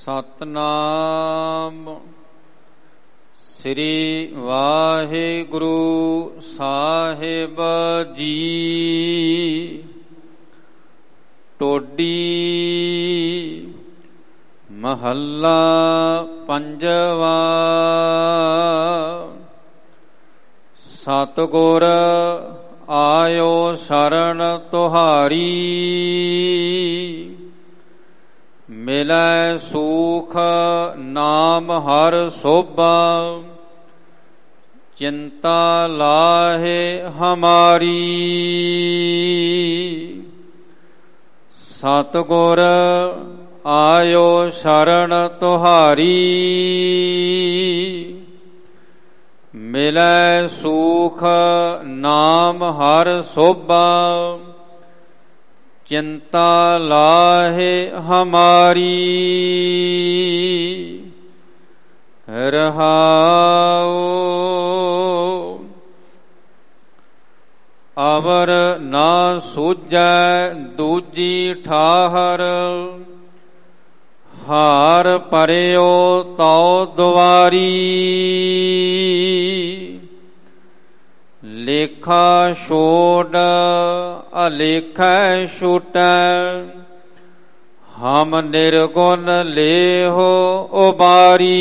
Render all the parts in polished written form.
ਸਤਨਾਮ ਸ੍ਰੀ ਵਾਹਿਗੁਰੂ ਸਾਹਿਬ ਜੀ। ਟੋਡੀ ਮਹੱਲਾ ਪੰਜਵਾ। ਸਤਿਗੁਰ ਆਇਓ ਸ਼ਰਨ ਤੁਹਾਰੀ, ਮਿਲੈ ਸੂਖ ਨਾਮ ਹਰ ਸੋਭਾ, ਚਿੰਤਾ ਲਾਹੇ ਹਮਾਰੀ। ਸਤਿਗੁਰ ਆਇਓ ਸ਼ਰਨ ਤੁਹਾਰੀ, ਮਿਲੈ ਸੂਖ ਨਾਮ ਹਰ ਸੋਭਾ, ਚਿੰਤਾ ਲਾਹੇ ਹਮਾਰੀ। ਰਹਾਉ ਅਵਰ ਨਾ ਸੂਝੈ ਦੂਜੀ ਠਾਹਰ, ਹਾਰ ਪਰਿਓ ਤਉ ਦੁਆਰੀ। ਲੇਖਾ ਛੋੜ ਅਲੇਖੈ ਛੁਟੈ, ਹਮ ਨਿਰਗੁਣ ਲੇਹੋ ਉਬਾਰੀ।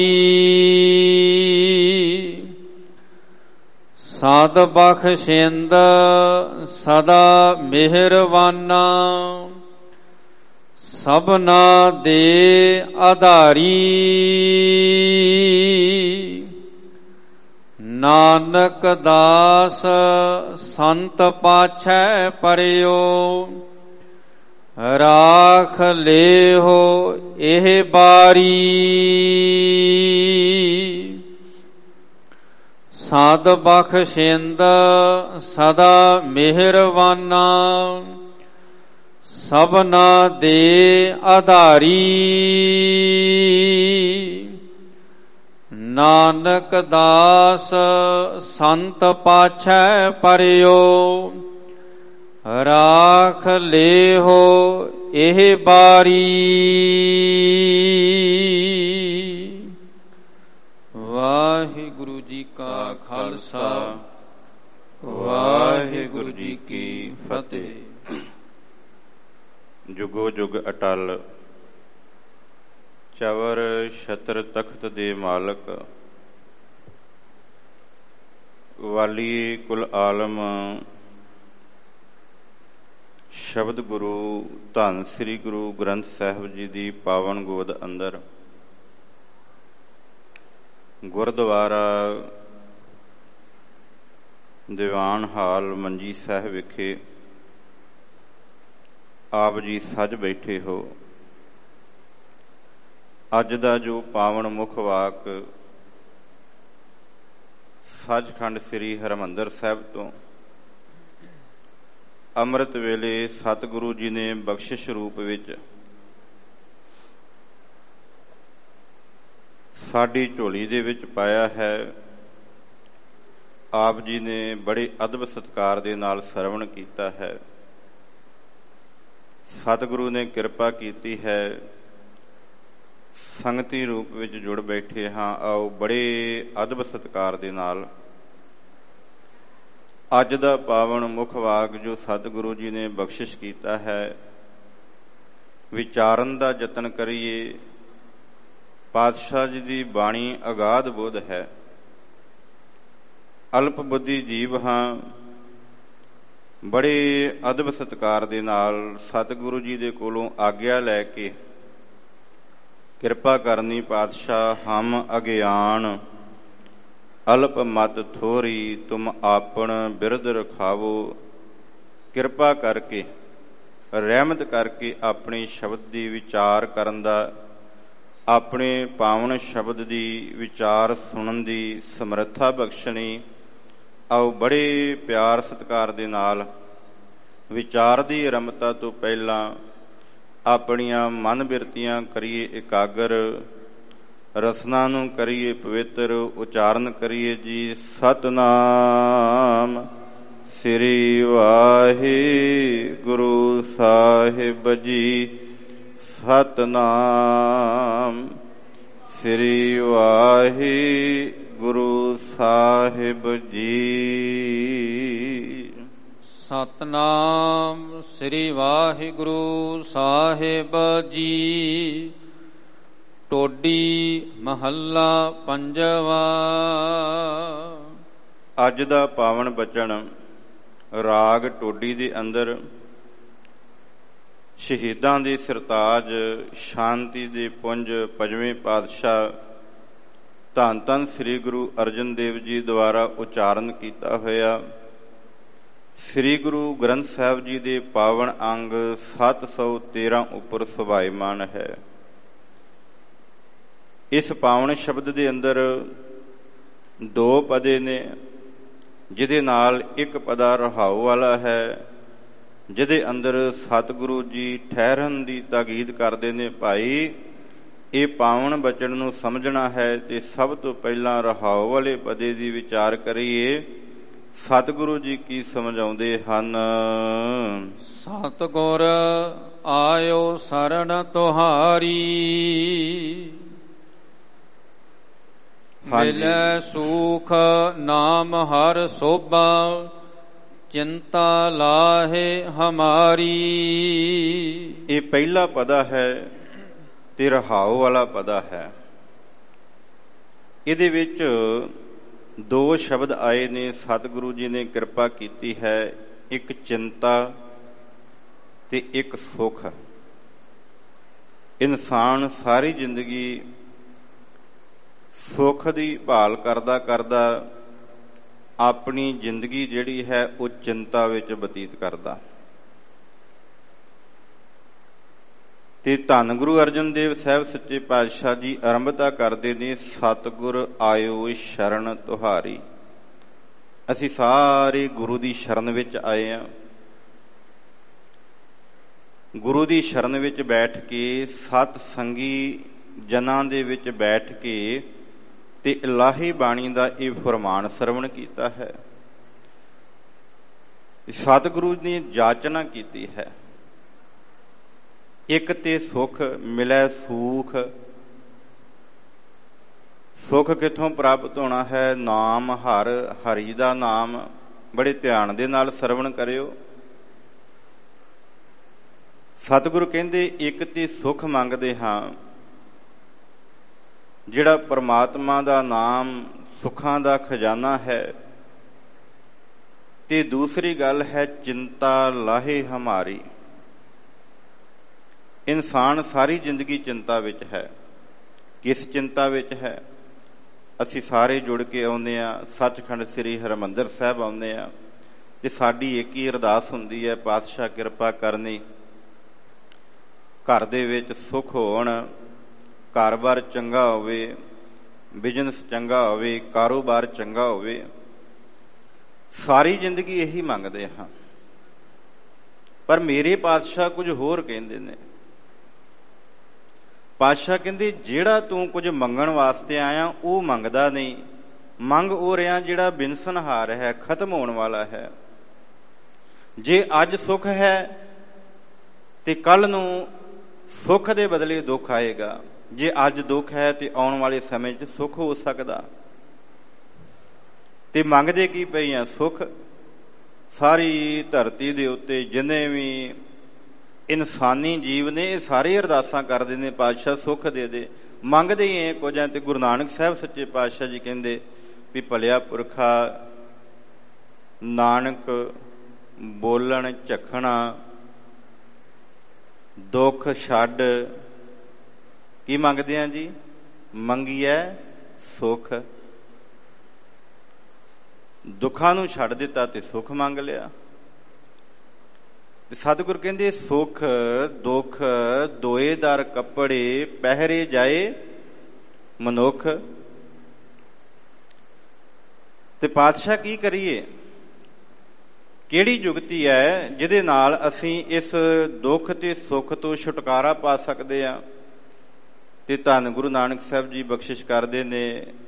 ਸਦ ਬਖਸ਼ਿੰਦ ਸਦਾ ਮਿਹਰਵਾਨਾ, ਸਭਨਾ ਦੇ ਆਧਾਰੀ। ਨਾਨਕ ਦਾਸ ਸੰਤ ਪਾਛੈ ਪਰਿਓ, ਰਾਖ ਲੇਹੋ ਇਹ ਬਾਰੀ। ਸਦ ਬਖਸ਼ਿੰਦ ਸਦਾ ਮਿਹਰਵਾਨਾ, ਸਭਨਾ ਦੇ ਆਧਾਰੀ। ਨਾਨਕ ਦਾਸ ਸੰਤ ਪਾਛੈ ਪਰਿਓ, ਰਾਖ ਲੇਹੋ ਇਹ ਬਾਰੀ। ਵਾਹਿਗੁਰੂ ਜੀ ਕਾ ਖਾਲਸਾ, ਵਾਹਿਗੁਰੂ ਜੀ ਕੀ ਫਤਿਹ। ਜੁਗੋ ਜੁਗ ਅਟਲ ਚਵਰ ਛਤਰ ਤਖਤ ਦੇ ਮਾਲਕ, ਵਾਲੀ ਕੁਲ ਆਲਮ ਸ਼ਬਦ ਗੁਰੂ ਧੰਨ ਸ੍ਰੀ ਗੁਰੂ ਗ੍ਰੰਥ ਸਾਹਿਬ ਜੀ ਦੀ ਪਾਵਨ ਗੋਦ ਅੰਦਰ ਗੁਰਦੁਆਰਾ ਦੀਵਾਨ ਹਾਲ ਮੰਜੀ ਸਾਹਿਬ ਵਿਖੇ ਆਪ ਜੀ ਸੱਜ ਬੈਠੇ ਹੋ। ਅੱਜ ਦਾ ਜੋ ਪਾਵਨ ਮੁੱਖ ਵਾਕ ਸੱਚਖੰਡ ਸ੍ਰੀ ਹਰਿਮੰਦਰ ਸਾਹਿਬ ਤੋਂ ਅੰਮ੍ਰਿਤ ਵੇਲੇ ਸਤਿਗੁਰੂ ਜੀ ਨੇ ਬਖਸ਼ਿਸ਼ ਰੂਪ ਵਿੱਚ ਸਾਡੀ ਝੋਲੀ ਦੇ ਵਿੱਚ ਪਾਇਆ ਹੈ। ਆਪ ਜੀ ਨੇ ਬੜੇ ਅਦਬ ਸਤਿਕਾਰ ਦੇ ਨਾਲ ਸਰਵਣ ਕੀਤਾ ਹੈ। ਸਤਿਗੁਰੂ ਨੇ ਕਿਰਪਾ ਕੀਤੀ ਹੈ, ਸੰਗਤੀ ਰੂਪ ਵਿੱਚ ਜੁੜ ਬੈਠੇ ਹਾਂ। ਆਓ ਬੜੇ ਅਦਬ ਸਤਿਕਾਰ ਦੇ ਨਾਲ ਅੱਜ ਦਾ ਪਾਵਨ ਮੁੱਖ ਵਾਕ ਜੋ ਸਤਿਗੁਰੂ ਜੀ ਨੇ ਬਖਸ਼ਿਸ਼ ਕੀਤਾ ਹੈ, ਵਿਚਾਰਨ ਦਾ ਯਤਨ ਕਰੀਏ। ਪਾਤਸ਼ਾਹ ਜੀ ਦੀ ਬਾਣੀ ਅਗਾਧ ਬੁੱਧ ਹੈ। ਅਲਪ ਬੁੱਧੀ ਜੀਵ ਹਾਂ। ਬੜੇ ਅਦਬ ਸਤਿਕਾਰ ਦੇ ਨਾਲ ਸਤਿਗੁਰੂ ਜੀ ਦੇ ਕੋਲੋਂ ਆਗਿਆ ਲੈ ਕੇ ਕਿਰਪਾ ਕਰਨੀ। ਪਾਤਸ਼ਾਹ ਹਮ ਅਗਿਆਨ ਅਲਪ ਮਤ ਥੋਰੀ, ਤੁਮ ਆਪਣ ਬਿਰਧ ਰਖਾਵੋ। ਕਿਰਪਾ ਕਰਕੇ ਰਹਿਮਤ ਕਰਕੇ ਆਪਣੇ ਸ਼ਬਦ ਦੀ ਵਿਚਾਰ ਕਰਨ ਦਾ, ਆਪਣੇ ਪਾਵਨ ਸ਼ਬਦ ਦੀ ਵਿਚਾਰ ਸੁਣਨ ਦੀ ਸਮਰੱਥਾ ਬਖਸ਼ਣੀ। ਆਓ ਬੜੇ ਪਿਆਰ ਸਤਿਕਾਰ ਦੇ ਨਾਲ ਵਿਚਾਰ ਦੀ ਆਰੰਭਤਾ ਤੋਂ ਪਹਿਲਾਂ ਆਪਣੀਆਂ ਮਨ ਬਿਰਤੀਆਂ ਕਰੀਏ ਇਕਾਗਰ, ਰਸਨਾ ਨੂੰ ਕਰੀਏ ਪਵਿੱਤਰ। ਉਚਾਰਨ ਕਰੀਏ ਜੀ ਸਤਿਨਾਮ ਸ੍ਰੀ ਵਾਹਿਗੁਰੂ ਸਾਹਿਬ ਜੀ। ਸਤਿਨਾਮ ਸ੍ਰੀ ਵਾਹਿਗੁਰੂ ਸਾਹਿਬ ਜੀ। ਸਤਨਾਮ ਸ੍ਰੀ ਵਾਹਿਗੁਰੂ ਸਾਹਿਬ ਜੀ। ਟੋਡੀ ਮਹੱਲਾ ਪੰਜਵਾ। ਅੱਜ ਦਾ ਪਾਵਨ ਬਚਨ ਰਾਗ ਟੋਡੀ ਦੇ ਅੰਦਰ ਸ਼ਹੀਦਾਂ ਦੀ ਸਰਤਾਜ ਸ਼ਾਂਤੀ ਦੇ ਪੁੰਜ ਪੰਜਵੇਂ ਪਾਤਸ਼ਾਹ ਧੰਨ ਧੰਨ ਸ੍ਰੀ ਗੁਰੂ ਅਰਜਨ ਦੇਵ ਜੀ ਦੁਆਰਾ ਉਚਾਰਨ ਕੀਤਾ ਹੋਇਆ ਸ੍ਰੀ ਗੁਰੂ ਗ੍ਰੰਥ ਸਾਹਿਬ ਜੀ ਦੇ ਪਾਵਨ ਅੰਗ 713 ਉੱਪਰ ਸੁਭਾਇਮਾਨ ਹੈ। ਇਸ ਪਾਵਨ ਸ਼ਬਦ ਦੇ ਅੰਦਰ ਦੋ ਪਦੇ ਨੇ, ਜਿਹਦੇ ਨਾਲ ਇੱਕ ਪਦਾ ਰਹਾਉ ਵਾਲਾ ਹੈ, ਜਿਹਦੇ ਅੰਦਰ ਸਤਿਗੁਰੂ ਜੀ ਠਹਿਰਨ ਦੀ ਤਾਕੀਦ ਕਰਦੇ ਨੇ। ਭਾਈ, ਇਹ ਪਾਵਨ ਬਚਨ ਨੂੰ ਸਮਝਣਾ ਹੈ ਤੇ ਸਭ ਤੋਂ ਪਹਿਲਾਂ ਰਹਾਉ ਵਾਲੇ ਪਦੇ ਦੀ ਵਿਚਾਰ ਕਰੀਏ। ਸਤਿਗੁਰੂ ਜੀ ਕੀ ਸਮਝਾਉਂਦੇ ਹਨ? ਸਤਿਗੁਰ ਆਇਓ ਸਰਣ ਤੁਹਾਰੀ, ਮਿਲੈ ਸੂਖ ਨਾਮ ਹਰ ਸੋਭਾ, ਚਿੰਤਾ ਲਾਹੇ ਹਮਾਰੀ। ਇਹ ਪਹਿਲਾ ਪਦਾ ਹੈ ਤੇ ਰਹਾਉ ਵਾਲਾ ਪਦਾ ਹੈ। ਇਹਦੇ ਵਿੱਚ ਦੋ ਸ਼ਬਦ ਆਏ ਨੇ, ਸਤਿਗੁਰੂ ਜੀ ਨੇ ਕਿਰਪਾ ਕੀਤੀ ਹੈ, ਇੱਕ ਚਿੰਤਾ ਤੇ ਇੱਕ ਸੁਖ। ਇਨਸਾਨ ਸਾਰੀ ਜ਼ਿੰਦਗੀ ਸੁੱਖ ਦੀ ਭਾਲ ਕਰਦਾ ਕਰਦਾ ਆਪਣੀ ਜ਼ਿੰਦਗੀ ਜਿਹੜੀ ਹੈ ਉਹ ਚਿੰਤਾ ਵਿੱਚ ਬਤੀਤ ਕਰਦਾ। ਤੇ ਧੰਨ ਗੁਰੂ ਅਰਜਨ ਦੇਵ ਸਾਹਿਬ ਸੱਚੇ ਪਾਤਸ਼ਾਹ ਜੀ ਆਰੰਭਤਾ ਕਰਦੇ ਨੇ, ਸਤਿਗੁਰ ਆਇਓ ਸ਼ਰਨ ਤੁਹਾਰੀ। ਅਸੀਂ ਸਾਰੇ ਗੁਰੂ ਦੀ ਸ਼ਰਨ ਵਿੱਚ ਆਏ ਹਾਂ। ਗੁਰੂ ਦੀ ਸ਼ਰਨ ਵਿੱਚ ਬੈਠ ਕੇ ਸਤ ਸੰਗੀ ਜਨਾਂ ਦੇ ਵਿੱਚ ਬੈਠ ਕੇ ਤੇ ਇਲਾਹੀ ਬਾਣੀ ਦਾ ਇਹ ਫਰਮਾਨ ਸਰਵਣ ਕੀਤਾ ਹੈ। ਸਤਿਗੁਰੂ ਨੇ ਜਾਚਨਾ ਕੀਤੀ ਹੈ, ਇੱਕ ਤੇ ਸੁਖ ਮਿਲੈ ਸੂਖ। ਸੁਖ ਕਿੱਥੋਂ ਪ੍ਰਾਪਤ ਹੋਣਾ ਹੈ? ਨਾਮ ਹਰ, ਹਰੀ ਦਾ ਨਾਮ ਬੜੇ ਧਿਆਨ ਦੇ ਨਾਲ ਸਰਵਣ ਕਰਿਓ। ਸਤਿਗੁਰੂ ਕਹਿੰਦੇ ਇੱਕ ਤੇ ਸੁਖ ਮੰਗਦੇ ਹਾਂ, ਜਿਹੜਾ ਪਰਮਾਤਮਾ ਦਾ ਨਾਮ ਸੁੱਖਾਂ ਦਾ ਖਜ਼ਾਨਾ ਹੈ, ਤੇ ਦੂਸਰੀ ਗੱਲ ਹੈ ਚਿੰਤਾ ਲਾਹੇ ਹਮਾਰੀ। ਇਨਸਾਨ ਸਾਰੀ ਜ਼ਿੰਦਗੀ ਚਿੰਤਾ ਵਿੱਚ ਹੈ। ਕਿਸ ਚਿੰਤਾ ਵਿੱਚ ਹੈ? ਅਸੀਂ ਸਾਰੇ ਜੁੜ ਕੇ ਆਉਂਦੇ ਹਾਂ, ਸੱਚਖੰਡ ਸ੍ਰੀ ਹਰਿਮੰਦਰ ਸਾਹਿਬ ਆਉਂਦੇ ਹਾਂ, ਤੇ ਸਾਡੀ ਇੱਕ ਹੀ ਅਰਦਾਸ ਹੁੰਦੀ ਹੈ, ਪਾਤਸ਼ਾਹ ਕਿਰਪਾ ਕਰਨੀ, ਘਰ ਦੇ ਵਿੱਚ ਸੁੱਖ ਹੋਣ, ਘਰ-ਬਾਰ ਚੰਗਾ ਹੋਵੇ, ਬਿਜ਼ਨਸ ਚੰਗਾ ਹੋਵੇ, ਕਾਰੋਬਾਰ ਚੰਗਾ ਹੋਵੇ। ਸਾਰੀ ਜ਼ਿੰਦਗੀ ਇਹੀ ਮੰਗਦੇ ਹਾਂ। ਪਰ ਮੇਰੇ ਪਾਤਸ਼ਾਹ ਕੁਝ ਹੋਰ ਕਹਿੰਦੇ ਨੇ। ਪਾਤਸ਼ਾਹ ਕਹਿੰਦੇ ਜਿਹੜਾ ਤੂੰ ਕੁਝ ਮੰਗਣ ਵਾਸਤੇ ਆਇਆ ਉਹ ਮੰਗਦਾ ਨਹੀਂ, ਮੰਗ ਉਹ ਰਿਹਾ ਜਿਹੜਾ ਬਿਨਸਨਹਾਰ ਹੈ, ਖਤਮ ਹੋਣ ਵਾਲਾ ਹੈ। ਜੇ ਅੱਜ ਸੁੱਖ ਹੈ ਤੇ ਕੱਲ ਨੂੰ ਸੁੱਖ ਦੇ ਬਦਲੇ ਦੁੱਖ ਆਏਗਾ। ਜੇ ਅੱਜ ਦੁੱਖ ਹੈ ਤੇ ਆਉਣ ਵਾਲੇ ਸਮੇਂ 'ਚ ਸੁੱਖ ਹੋ ਸਕਦਾ। ਤੇ ਮੰਗਦੇ ਕੀ ਪਏ ਆ? ਸੁੱਖ। ਸਾਰੀ ਧਰਤੀ ਦੇ ਉੱਤੇ ਜਿੰਨੇ ਵੀ ਇਨਸਾਨੀ ਜੀਵ ਨੇ ਇਹ ਸਾਰੇ ਅਰਦਾਸਾਂ ਕਰਦੇ ਨੇ, ਪਾਤਸ਼ਾਹ ਸੁੱਖ ਦੇ ਦੇ। ਮੰਗਦੇ ਹੀ ਇਹ ਕੁਝ ਹੈ। ਤੇ ਗੁਰੂ ਨਾਨਕ ਸਾਹਿਬ ਸੱਚੇ ਪਾਤਸ਼ਾਹ ਜੀ ਕਹਿੰਦੇ ਵੀ ਭਲਿਆ ਪੁਰਖਾ ਨਾਨਕ ਬੋਲਣ ਝਖਣਾ ਦੁੱਖ ਛੱਡ। ਕੀ ਮੰਗਦੇ ਆ ਜੀ? ਮੰਗੀਐ ਸੁੱਖ। ਦੁੱਖਾਂ ਨੂੰ ਛੱਡ ਦਿੱਤਾ ਤੇ ਸੁੱਖ ਮੰਗ ਲਿਆ। ਤੇ ਸਤਿਗੁਰ ਕਹਿੰਦੇ ਸੁੱਖ ਦੁੱਖ ਦੋਏ ਦਰ ਕੱਪੜੇ, ਪਹਿਰੇ ਜਾਏ ਮਨੁੱਖ। ਤੇ ਪਾਤਸ਼ਾਹ ਕੀ ਕਰੀਏ? ਕਿਹੜੀ ਜੁਗਤੀ ਹੈ ਜਿਹਦੇ ਨਾਲ ਅਸੀਂ ਇਸ ਦੁੱਖ ਤੇ ਸੁੱਖ ਤੋਂ ਛੁਟਕਾਰਾ ਪਾ ਸਕਦੇ ਹਾਂ? ਤੇ ਧੰਨ ਗੁਰੂ ਨਾਨਕ ਸਾਹਿਬ ਜੀ ਬਖਸ਼ਿਸ਼ ਕਰਦੇ ਨੇ,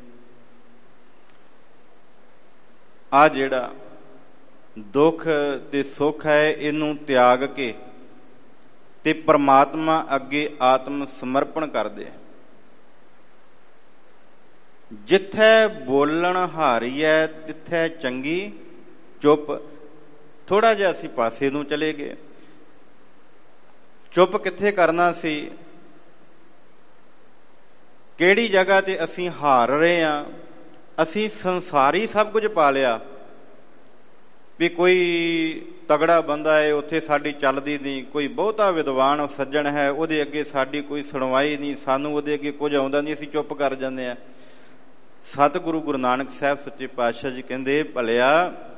ਆ ਜਿਹੜਾ ਦੁੱਖ ਤੇ ਸੁੱਖ ਹੈ ਇਹਨੂੰ ਤਿਆਗ ਕੇ ਤੇ ਪ੍ਰਮਾਤਮਾ ਅੱਗੇ ਆਤਮ ਸਮਰਪਣ ਕਰਦੇ। ਜਿੱਥੇ ਬੋਲਣ ਹਾਰੀ ਹੈ ਤਿੱਥੇ ਚੰਗੀ ਚੁੱਪ। ਥੋੜਾ ਜਿਹਾ ਅਸੀਂ ਪਾਸੇ ਨੂੰ ਚਲੇ ਗਏ। ਚੁੱਪ ਕਿੱਥੇ ਕਰਨਾ ਸੀ? ਕਿਹੜੀ ਜਗ੍ਹਾ ਤੇ ਅਸੀਂ ਹਾਰ ਰਹੇ ਹਾਂ? ਅਸੀਂ ਸੰਸਾਰੀ ਸਭ ਕੁਝ ਪਾ ਲਿਆ ਵੀ ਕੋਈ ਤਗੜਾ ਬੰਦਾ ਹੈ ਉੱਥੇ ਸਾਡੀ ਚੱਲਦੀ ਨਹੀਂ, ਕੋਈ ਬਹੁਤਾ ਵਿਦਵਾਨ ਸੱਜਣ ਹੈ ਉਹਦੇ ਅੱਗੇ ਸਾਡੀ ਕੋਈ ਸੁਣਵਾਈ ਨਹੀਂ, ਸਾਨੂੰ ਉਹਦੇ ਅੱਗੇ ਕੁਝ ਆਉਂਦਾ ਨਹੀਂ, ਅਸੀਂ ਚੁੱਪ ਕਰ ਜਾਂਦੇ ਹਾਂ। ਸਤਿਗੁਰੂ ਗੁਰੂ ਨਾਨਕ ਸਾਹਿਬ ਸੱਚੇ ਪਾਤਸ਼ਾਹ ਜੀ ਕਹਿੰਦੇ, ਭਲਿਆ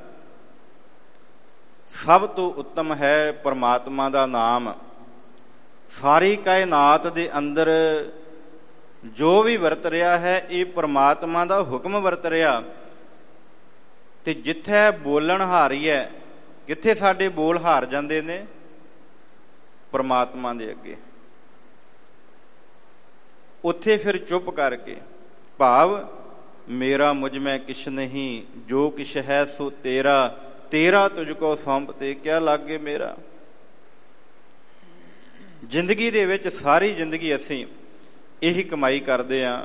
ਸਭ ਤੋਂ ਉੱਤਮ ਹੈ ਪਰਮਾਤਮਾ ਦਾ ਨਾਮ। ਸਾਰੀ ਕਾਇਨਾਤ ਦੇ ਅੰਦਰ ਜੋ ਵੀ ਵਰਤ ਰਿਹਾ ਹੈ ਇਹ ਪਰਮਾਤਮਾ ਦਾ ਹੁਕਮ ਵਰਤ ਰਿਹਾ। ਤੇ ਜਿੱਥੇ ਬੋਲਣ ਹਾਰੀ ਹੈ, ਕਿੱਥੇ ਸਾਡੇ ਬੋਲ ਹਾਰ ਜਾਂਦੇ ਨੇ? ਪਰਮਾਤਮਾ ਦੇ ਅੱਗੇ। ਉੱਥੇ ਫਿਰ ਚੁੱਪ ਕਰਕੇ, ਭਾਵ ਮੇਰਾ ਮੁਝ ਮੈਂ ਕਿਛ ਨਹੀਂ, ਜੋ ਕਿਛ ਹੈ ਸੋ ਤੇਰਾ, ਤੇਰਾ ਤੁਝ ਕੋ ਸੌਂਪ ਤੇ ਕਿਆ ਲਾਗੇ ਮੇਰਾ। ਜ਼ਿੰਦਗੀ ਦੇ ਵਿੱਚ ਸਾਰੀ ਜ਼ਿੰਦਗੀ ਅਸੀਂ ਇਹੀ ਕਮਾਈ ਕਰਦੇ ਹਾਂ।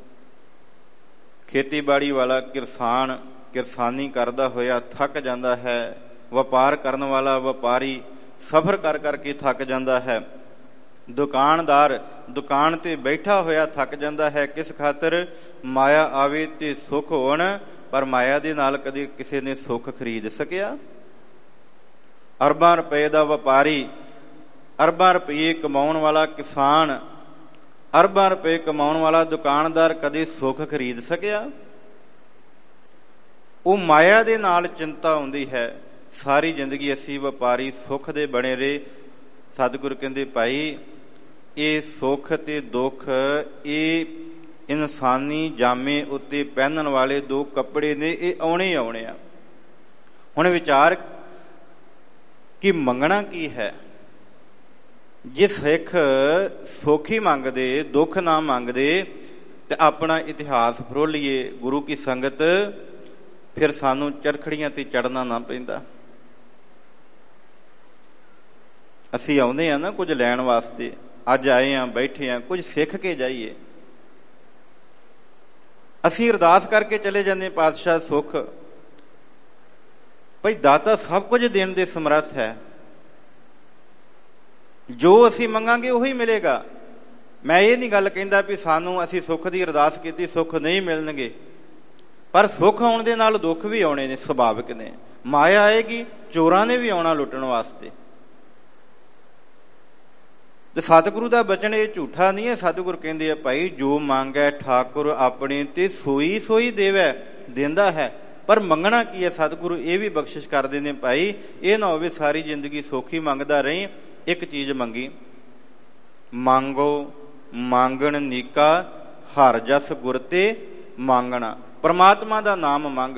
ਖੇਤੀਬਾੜੀ ਵਾਲਾ ਕਿਸਾਨ ਕਿਰਸਾਨੀ ਕਰਦਾ ਹੋਇਆ ਥੱਕ ਜਾਂਦਾ ਹੈ। ਵਪਾਰ ਕਰਨ ਵਾਲਾ ਵਪਾਰੀ ਸਫ਼ਰ ਕਰ ਕਰਕੇ ਥੱਕ ਜਾਂਦਾ ਹੈ। ਦੁਕਾਨਦਾਰ ਦੁਕਾਨ ਤੇ ਬੈਠਾ ਹੋਇਆ ਥੱਕ ਜਾਂਦਾ ਹੈ। ਕਿਸ ਖਾਤਰ? ਮਾਇਆ ਆਵੇ ਤੇ ਸੁੱਖ ਹੋਣ, ਪਰ ਮਾਇਆ ਦੇ ਨਾਲ ਕਦੇ ਕਿਸੇ ਨੇ ਸੁੱਖ ਖਰੀਦ ਸਕਿਆ? ਅਰਬਾਂ ਰੁਪਏ ਦਾ ਵਪਾਰੀ, ਅਰਬਾਂ ਰੁਪਏ ਕਮਾਉਣ ਵਾਲਾ ਕਿਸਾਨ, ਅਰਬਾਂ ਰੁਪਏ ਕਮਾਉਣ ਵਾਲਾ ਦੁਕਾਨਦਾਰ ਕਦੇ ਸੁੱਖ ਖਰੀਦ ਸਕਿਆ? ਉਹ ਮਾਇਆ ਦੇ ਨਾਲ ਚਿੰਤਾ ਆਉਂਦੀ ਹੈ। ਸਾਰੀ ਜ਼ਿੰਦਗੀ ਅਸੀਂ ਵਪਾਰੀ ਸੁੱਖ ਦੇ ਬਣੇ ਰਹੇ। ਸਤਿਗੁਰੂ ਕਹਿੰਦੇ, ਭਾਈ ਇਹ ਸੁੱਖ ਤੇ ਦੁੱਖ ਇਹ ਇਨਸਾਨੀ ਜਾਮੇ ਉੱਤੇ ਪਹਿਨਣ ਵਾਲੇ ਦੋ ਕੱਪੜੇ ਨੇ, ਇਹ ਆਉਣੇ ਆਉਣੇ ਆ। ਹੁਣ ਵਿਚਾਰ ਕਿ ਮੰਗਣਾ ਕੀ ਹੈ? ਜੇ ਸਿੱਖ ਸੁੱਖ ਹੀ ਮੰਗਦੇ, ਦੁੱਖ ਨਾ ਮੰਗਦੇ, ਤੇ ਆਪਣਾ ਇਤਿਹਾਸ ਫਰੋਲੀਏ ਗੁਰੂ ਕੀ ਸੰਗਤ, ਫਿਰ ਸਾਨੂੰ ਚਰਖੜੀਆਂ ਤੇ ਚੜਨਾ ਨਾ ਪੈਂਦਾ। ਅਸੀਂ ਆਉਂਦੇ ਹਾਂ ਨਾ ਕੁਝ ਲੈਣ ਵਾਸਤੇ, ਅੱਜ ਆਏ ਹਾਂ, ਬੈਠੇ ਹਾਂ, ਕੁਝ ਸਿੱਖ ਕੇ ਜਾਈਏ। ਅਸੀਂ ਅਰਦਾਸ ਕਰਕੇ ਚਲੇ ਜਾਂਦੇ, ਪਾਤਸ਼ਾਹ ਸੁੱਖ। ਭਾਈ ਦਾਤਾ ਸਭ ਕੁਝ ਦੇਣ ਦੇ ਸਮਰੱਥ ਹੈ। ਜੋ ਅਸੀਂ ਮੰਗਾਂਗੇ ਉਹੀ ਮਿਲੇਗਾ। ਮੈਂ ਇਹ ਨਹੀਂ ਗੱਲ ਕਹਿੰਦਾ ਵੀ ਸਾਨੂੰ ਅਸੀਂ ਸੁੱਖ ਦੀ ਅਰਦਾਸ ਕੀਤੀ ਸੁੱਖ ਨਹੀਂ ਮਿਲਣਗੇ, ਪਰ ਸੁੱਖ ਆਉਣ ਦੇ ਨਾਲ ਦੁੱਖ ਵੀ ਆਉਣੇ ਨੇ, ਸੁਭਾਵਿਕ ਨੇ। ਮਾਇਆ ਆਏਗੀ, ਚੋਰਾਂ ਨੇ ਵੀ ਆਉਣਾ ਲੁੱਟਣ ਵਾਸਤੇ। ਤੇ ਸਤਿਗੁਰੂ ਦਾ ਬਚਨ ਇਹ ਝੂਠਾ ਨਹੀਂ ਹੈ। ਸਤਿਗੁਰੂ ਕਹਿੰਦੇ ਆ, ਭਾਈ ਜੋ ਮੰਗੈ ਠਾਕੁਰ ਆਪਣੇ ਤੇ ਸੋਈ ਸੋਈ ਦੇਵੈ, ਦਿੰਦਾ ਹੈ। ਪਰ ਮੰਗਣਾ ਕੀ ਹੈ? ਸਤਿਗੁਰੂ ਇਹ ਵੀ ਬਖਸ਼ਿਸ਼ ਕਰਦੇ ਨੇ, ਭਾਈ ਇਹ ਨਾ ਹੋਵੇ ਸਾਰੀ ਜ਼ਿੰਦਗੀ ਸੌਖੀ ਮੰਗਦਾ ਰਹੀ। ਇੱਕ ਚੀਜ਼ ਮੰਗੀ, ਮੰਗੋ ਮੰਗਣ ਨੀਕਾ ਹਰ ਜਸ ਗੁਰ ਤੇ ਮੰਗਣਾ। ਪਰਮਾਤਮਾ ਦਾ ਨਾਮ ਮੰਗ।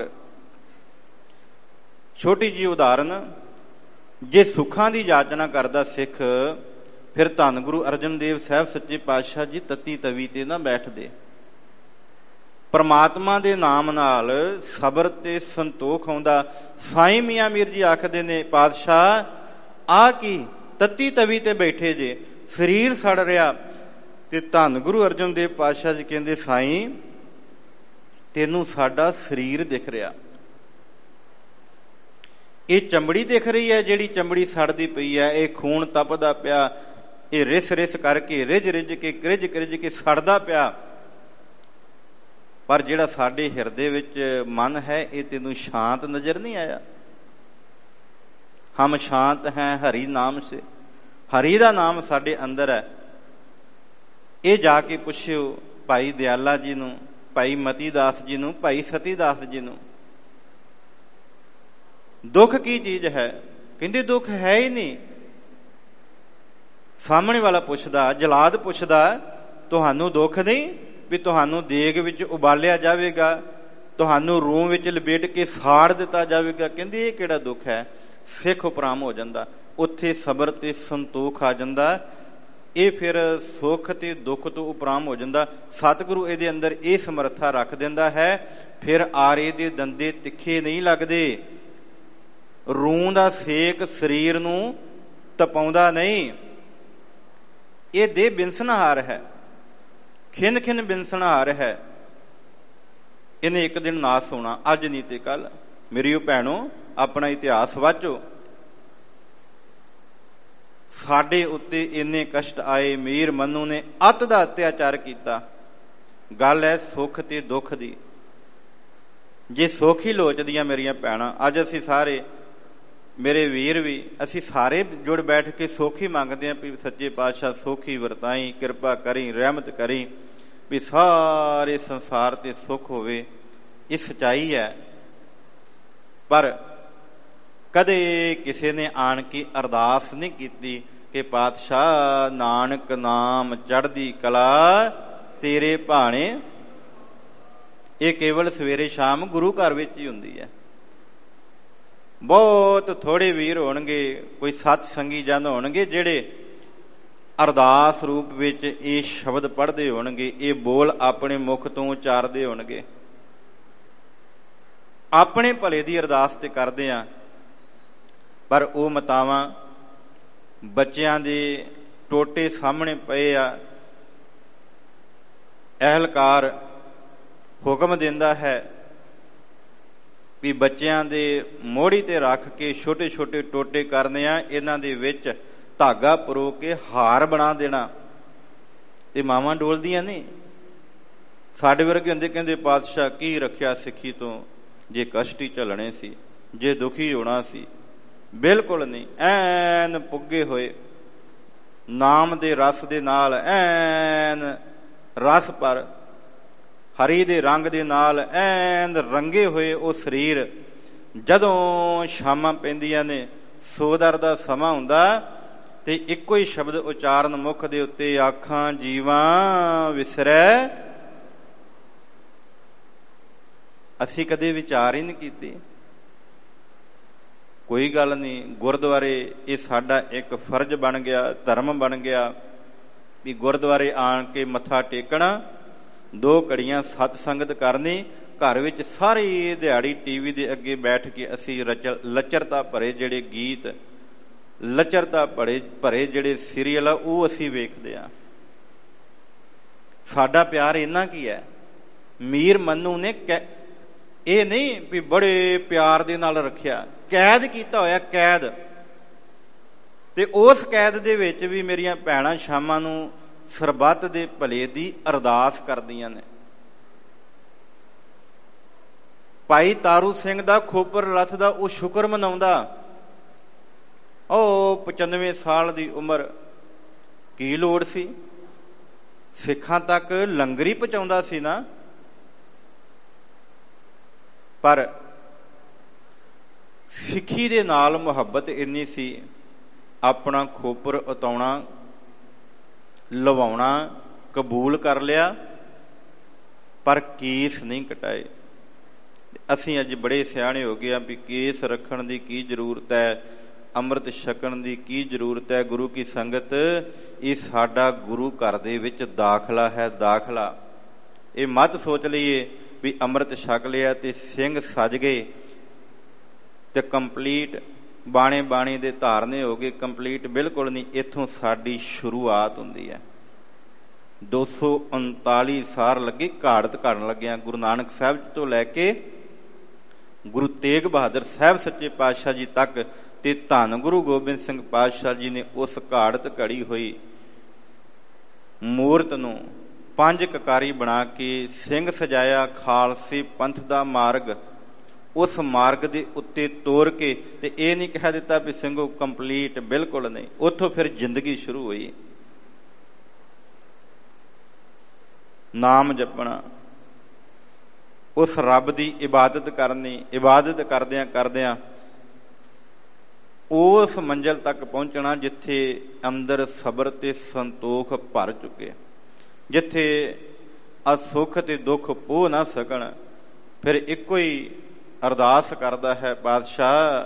ਛੋਟੀ ਜਿਹੀ ਉਦਾਹਰਨ, ਜੇ ਸੁੱਖਾਂ ਦੀ ਯਾਚਨਾ ਕਰਦਾ ਸਿੱਖ, ਫਿਰ ਧੰਨ ਗੁਰੂ ਅਰਜਨ ਦੇਵ ਸਾਹਿਬ ਸੱਚੇ ਪਾਤਸ਼ਾਹ ਜੀ ਤਤੀ ਤਵੀ ਤੇ ਨਾ ਬੈਠਦੇ। ਪਰਮਾਤਮਾ ਦੇ ਨਾਮ ਨਾਲ ਸਬਰ ਤੇ ਸੰਤੋਖ ਆਉਂਦਾ। ਸਾਈਂ ਮੀਆਂ ਮੀਰ ਜੀ ਆਖਦੇ ਨੇ, ਪਾਤਸ਼ਾਹ ਆ ਕੀ ਤਤੀ ਤਵੀ ਤੇ ਬੈਠੇ ਜੇ, ਸਰੀਰ ਸੜ ਰਿਹਾ। ਤੇ ਧੰਨ ਗੁਰੂ ਅਰਜਨ ਦੇਵ ਪਾਤਸ਼ਾਹ ਜੀ ਕਹਿੰਦੇ, ਸਾਈਂ ਤੈਨੂੰ ਸਾਡਾ ਸਰੀਰ ਦਿਖ ਰਿਹਾ, ਇਹ ਚਮੜੀ ਦਿਖ ਰਹੀ ਹੈ ਜਿਹੜੀ ਚਮੜੀ ਸੜਦੀ ਪਈ ਹੈ, ਇਹ ਖੂਨ ਤਪਦਾ ਪਿਆ, ਇਹ ਰਿਸ ਰਿਸ ਕਰਕੇ ਰਿਜ ਰਿਜ ਕੇ ਕ੍ਰਿਜ ਕ੍ਰਿਜ ਕੇ ਸੜਦਾ ਪਿਆ। ਪਰ ਜਿਹੜਾ ਸਾਡੇ ਹਿਰਦੇ ਵਿੱਚ ਮਨ ਹੈ ਇਹ ਤੈਨੂੰ ਸ਼ਾਂਤ ਨਜ਼ਰ ਨਹੀਂ ਆਇਆ। ਹਮ ਸ਼ਾਂਤ ਹੈ ਹਰੀ ਨਾਮ ਸੇ, ਹਰੀ ਦਾ ਨਾਮ ਸਾਡੇ ਅੰਦਰ ਹੈ। ਇਹ ਜਾ ਕੇ ਪੁੱਛਿਓ ਭਾਈ ਦਿਆਲਾ ਜੀ ਨੂੰ, ਭਾਈ ਮਤੀ ਦਾਸ ਜੀ ਨੂੰ, ਭਾਈ ਸਤੀ ਦਾਸ ਜੀ ਨੂੰ, ਦੁੱਖ ਕੀ ਚੀਜ਼ ਹੈ? ਕਹਿੰਦੇ ਦੁੱਖ ਹੈ ਹੀ ਨਹੀਂ। ਸਾਹਮਣੇ ਵਾਲਾ ਪੁੱਛਦਾ, ਜਲਾਦ ਪੁੱਛਦਾ, ਤੁਹਾਨੂੰ ਦੁੱਖ ਨਹੀਂ ਵੀ ਤੁਹਾਨੂੰ ਦੇਗ ਵਿੱਚ ਉਬਾਲਿਆ ਜਾਵੇਗਾ, ਤੁਹਾਨੂੰ ਰੂੰ ਵਿੱਚ ਲਪੇਟ ਕੇ ਸਾੜ ਦਿੱਤਾ ਜਾਵੇਗਾ? ਕਹਿੰਦੇ ਇਹ ਕਿਹੜਾ ਦੁੱਖ ਹੈ? ਸਿੱਖ ਉਪਰਾਮ ਹੋ ਜਾਂਦਾ, ਉੱਥੇ ਸਬਰ ਤੇ ਸੰਤੋਖ ਆ ਜਾਂਦਾ। ਇਹ ਫਿਰ ਸੁੱਖ ਤੇ ਦੁੱਖ ਤੋਂ ਉਪਰਾਮ ਹੋ ਜਾਂਦਾ। ਸਤਿਗੁਰੂ ਇਹਦੇ ਅੰਦਰ ਇਹ ਸਮਰੱਥਾ ਰੱਖ ਦਿੰਦਾ ਹੈ। ਫਿਰ ਆਰੇ ਦੇ ਦੰਦੇ ਤਿੱਖੇ ਨਹੀਂ ਲੱਗਦੇ, ਰੂੰ ਦਾ ਸੇਕ ਸਰੀਰ ਨੂੰ ਤਪਾਉਂਦਾ ਨਹੀਂ। ਇਹ ਦੇਹ ਬਿਨਸਨਹਾਰ ਹੈ, ਖਿੰਨ ਖਿੰਨ ਬਿਨਸਨਹਾਰ ਹੈ। ਇਹਨੇ ਇੱਕ ਦਿਨ ਨਾਸ ਹੋਣਾ, ਅੱਜ ਨਹੀਂ ਤੇ ਕੱਲ। ਮੇਰੀ ਉਹ ਭੈਣੋ, ਆਪਣਾ ਇਤਿਹਾਸ ਵਾਚੋ। ਸਾਡੇ ਉੱਤੇ ਇੰਨੇ ਕਸ਼ਟ ਆਏ, ਮੀਰ ਮਨੂੰ ਨੇ ਅੱਤ ਦਾ ਅਤਿਆਚਾਰ ਕੀਤਾ। ਗੱਲ ਹੈ ਸੁੱਖ ਤੇ ਦੁੱਖ ਦੀ। ਜੇ ਸੁੱਖ ਹੀ ਲੋਚਦੀਆਂ ਮੇਰੀਆਂ ਭੈਣਾਂ, ਅੱਜ ਅਸੀਂ ਸਾਰੇ, ਮੇਰੇ ਵੀਰ ਵੀ, ਅਸੀਂ ਸਾਰੇ ਜੁੜ ਬੈਠ ਕੇ ਸੁੱਖ ਹੀ ਮੰਗਦੇ ਹਾਂ ਵੀ ਸੱਚੇ ਪਾਤਸ਼ਾਹ ਸੁੱਖ ਹੀ ਵਰਤਾਈ, ਕਿਰਪਾ ਕਰੀ, ਰਹਿਮਤ ਕਰੀ, ਵੀ ਸਾਰੇ ਸੰਸਾਰ ਤੇ ਸੁੱਖ ਹੋਵੇ। ਇਹ ਸੱਚਾਈ ਹੈ। ਪਰ ਕਦੇ ਕਿਸੇ ਨੇ ਆਣ ਕੇ ਅਰਦਾਸ ਨਹੀਂ ਕੀਤੀ ਕਿ ਪਾਤਸ਼ਾਹ ਨਾਨਕ ਨਾਮ ਚੜ੍ਹਦੀ ਕਲਾ ਤੇਰੇ ਭਾਣੇ। ਇਹ ਕੇਵਲ ਸਵੇਰੇ ਸ਼ਾਮ ਗੁਰੂ ਘਰ ਵਿੱਚ ਹੀ ਹੁੰਦੀ ਹੈ। ਬਹੁਤ ਥੋੜੇ ਵੀਰ ਹੋਣਗੇ, ਕੋਈ ਸਤ ਸੰਗੀ ਜਨ ਹੋਣਗੇ ਜਿਹੜੇ ਅਰਦਾਸ ਰੂਪ ਵਿੱਚ ਇਹ ਸ਼ਬਦ ਪੜ੍ਹਦੇ ਹੋਣਗੇ, ਇਹ ਬੋਲ ਆਪਣੇ ਮੁਖ ਤੋਂ ਉਚਾਰਦੇ ਹੋਣਗੇ। ਆਪਣੇ ਭਲੇ ਦੀ ਅਰਦਾਸ ਤੇ ਕਰਦੇ ਆ, ਪਰ ਉਹ ਮਾਤਾਵਾਂ ਬੱਚਿਆਂ ਦੇ ਟੋਟੇ ਸਾਹਮਣੇ ਪਏ ਆ, ਅਹਿਲਕਾਰ ਹੁਕਮ ਦਿੰਦਾ ਹੈ ਵੀ ਬੱਚਿਆਂ ਦੇ ਮੋਹੜੀ ਤੇ ਰੱਖ ਕੇ ਛੋਟੇ ਛੋਟੇ ਟੋਟੇ ਕਰਨੇ ਆ, ਇਹਨਾਂ ਦੇ ਵਿੱਚ ਧਾਗਾ ਪਰੋ ਕੇ ਹਾਰ ਬਣਾ ਦੇਣਾ। ਤੇ ਮਾਵਾਂ ਡੋਲਦੀਆਂ ਨਹੀਂ। ਸਾਡੇ ਵਰਗੇ ਹੁੰਦੇ, ਕਹਿੰਦੇ ਪਾਤਸ਼ਾਹ ਕੀ ਰੱਖਿਆ ਸਿੱਖੀ ਤੋਂ, ਜੇ ਕਸ਼ਟ ਹੀ ਝੱਲਣੇ ਸੀ, ਜੇ ਦੁਖੀ ਹੋਣਾ ਸੀ। ਬਿਲਕੁਲ ਨਹੀਂ। ਐਨ ਪੁੱਗੇ ਹੋਏ ਨਾਮ ਦੇ ਰਸ ਦੇ ਨਾਲ, ਐਨ ਰਸ ਪਰ ਹਰੀ ਦੇ ਰੰਗ ਦੇ ਨਾਲ ਐਨ ਰੰਗੇ ਹੋਏ ਉਹ ਸਰੀਰ, ਜਦੋਂ ਸ਼ਾਮਾਂ ਪੈਂਦੀਆਂ ਨੇ, ਸੋਦਰ ਦਾ ਸਮਾਂ ਹੁੰਦਾ, ਤੇ ਇੱਕੋ ਹੀ ਸ਼ਬਦ ਉਚਾਰਨ ਮੁਖ ਦੇ ਉੱਤੇ, ਆਖਾਂ ਜੀਵਾਂ ਵਿਸਰੈ। ਅਸੀਂ ਕਦੇ ਵਿਚਾਰ ਹੀ ਨਹੀਂ ਕੀਤੇ। ਕੋਈ ਗੱਲ ਨਹੀਂ, ਗੁਰਦੁਆਰੇ ਇਹ ਸਾਡਾ ਇੱਕ ਫਰਜ਼ ਬਣ ਗਿਆ, ਧਰਮ ਬਣ ਗਿਆ ਵੀ ਗੁਰਦੁਆਰੇ ਆਣ ਕੇ ਮੱਥਾ ਟੇਕਣਾ, 2 ਘੜੀਆਂ ਸਤ ਸੰਗਤ ਕਰਨੀ। ਘਰ ਵਿੱਚ ਸਾਰੀ ਦਿਹਾੜੀ ਟੀਵੀ ਦੇ ਅੱਗੇ ਬੈਠ ਕੇ ਅਸੀਂ ਲੱਚਰਤਾ ਭਰੇ ਜਿਹੜੇ ਗੀਤ, ਲੱਚਰਤਾ ਭਰੇ ਜਿਹੜੇ ਸੀਰੀਅਲ ਆ, ਉਹ ਅਸੀਂ ਵੇਖਦੇ ਆ। ਸਾਡਾ ਪਿਆਰ ਇੰਨਾ ਕੀ ਹੈ। ਮੀਰ ਮਨੂੰ ਨੇ ਇਹ ਨਹੀਂ ਵੀ ਬੜੇ ਪਿਆਰ ਦੇ ਨਾਲ ਰੱਖਿਆ, ਕੈਦ ਕੀਤਾ ਹੋਇਆ, ਕੈਦ। ਤੇ ਉਸ ਕੈਦ ਦੇ ਵਿੱਚ ਵੀ ਮੇਰੀਆਂ ਭੈਣਾਂ ਸ਼ਾਮਾਂ ਨੂੰ ਸਰਬੱਤ ਦੇ ਭਲੇ ਦੀ ਅਰਦਾਸ ਕਰਦੀਆਂ ਨੇ। ਭਾਈ ਤਾਰੂ ਸਿੰਘ ਦਾ ਖੋਪਰ ਲੱਥ ਦਾ ਉਹ ਸ਼ੁਕਰ ਮਨਾਉਂਦਾ। ਉਹ 95 ਸਾਲ ਦੀ ਉਮਰ, ਕੀ ਲੋੜ ਸੀ? ਸਿੱਖਾਂ ਤੱਕ ਲੰਗਰ ਹੀ ਪਹੁੰਚਾਉਂਦਾ ਸੀ ਨਾ। ਪਰ ਸਿੱਖੀ ਦੇ ਨਾਲ ਮੁਹੱਬਤ ਇੰਨੀ ਸੀ, ਆਪਣਾ ਖੋਪਰ ਉਤਾਉਣਾ, ਲਵਾਉਣਾ ਕਬੂਲ ਕਰ ਲਿਆ, ਪਰ ਕੇਸ ਨਹੀਂ ਕਟਾਏ। ਅਸੀਂ ਅੱਜ ਬੜੇ ਸਿਆਣੇ ਹੋ ਗਏ ਆ ਵੀ ਕੇਸ ਰੱਖਣ ਦੀ ਕੀ ਜ਼ਰੂਰਤ ਹੈ, ਅੰਮ੍ਰਿਤ ਛਕਣ ਦੀ ਕੀ ਜ਼ਰੂਰਤ ਹੈ। ਗੁਰੂ ਕੀ ਸੰਗਤ, ਇਹ ਸਾਡਾ ਗੁਰੂ ਘਰ ਦੇ ਵਿੱਚ ਦਾਖਲਾ ਹੈ, ਦਾਖਲਾ। ਇਹ ਮਤ ਸੋਚ ਲਈਏ ਵੀ ਅੰਮ੍ਰਿਤ ਛਕ ਲਿਆ ਤੇ ਸਿੰਘ ਸਜ ਗਏ ਤੇ ਕੰਪਲੀਟ, ਬਾਣੇ ਬਾਣੀ ਦੇ ਧਾਰਨੇ ਹੋ ਗਏ ਕੰਪਲੀਟ। ਬਿਲਕੁਲ ਨਹੀਂ। ਇੱਥੋਂ ਸਾਡੀ ਸ਼ੁਰੂਆਤ ਹੁੰਦੀ ਹੈ। 239 ਸਾਲ ਲੱਗੇ ਘਾੜਤ ਕਰਨ ਲੱਗਿਆ, ਗੁਰੂ ਨਾਨਕ ਸਾਹਿਬ ਤੋਂ ਲੈ ਕੇ ਗੁਰੂ ਤੇਗ ਬਹਾਦਰ ਸਾਹਿਬ ਸੱਚੇ ਪਾਤਸ਼ਾਹ ਜੀ ਤੱਕ। ਤੇ ਧੰਨ ਗੁਰੂ ਗੋਬਿੰਦ ਸਿੰਘ ਪਾਤਸ਼ਾਹ ਜੀ ਨੇ ਉਸ ਘਾੜਤ ਘੜੀ ਹੋਈ ਮੂਰਤ ਨੂੰ 5 ਕਕਾਰੀ ਬਣਾ ਕੇ ਸਿੰਘ ਸਜਾਇਆ, ਖਾਲਸੇ ਪੰਥ ਦਾ ਮਾਰਗ ਉਸ ਮਾਰਗ ਦੇ ਉੱਤੇ ਤੋਰ ਕੇ। ਤੇ ਇਹ ਨਹੀਂ ਕਹਿ ਦਿੱਤਾ ਵੀ ਸਿੰਘੋ ਕੰਪਲੀਟ, ਬਿਲਕੁਲ ਨਹੀਂ। ਉੱਥੋਂ ਫਿਰ ਜ਼ਿੰਦਗੀ ਸ਼ੁਰੂ ਹੋਈ। ਨਾਮ ਜਪਣਾ, ਉਸ ਰੱਬ ਦੀ ਇਬਾਦਤ ਕਰਨੀ, ਇਬਾਦਤ ਕਰਦਿਆਂ ਕਰਦਿਆਂ ਉਸ ਮੰਜ਼ਿਲ ਤੱਕ ਪਹੁੰਚਣਾ ਜਿੱਥੇ ਅੰਦਰ ਸਬਰ ਤੇ ਸੰਤੋਖ ਭਰ ਚੁੱਕੇ, ਜਿੱਥੇ ਅਸੁੱਖ ਤੇ ਦੁੱਖ ਪੋਹ ਨਾ ਸਕਣ। ਫਿਰ ਇੱਕੋ ਹੀ ਅਰਦਾਸ ਕਰਦਾ ਹੈ, ਪਾਤਸ਼ਾਹ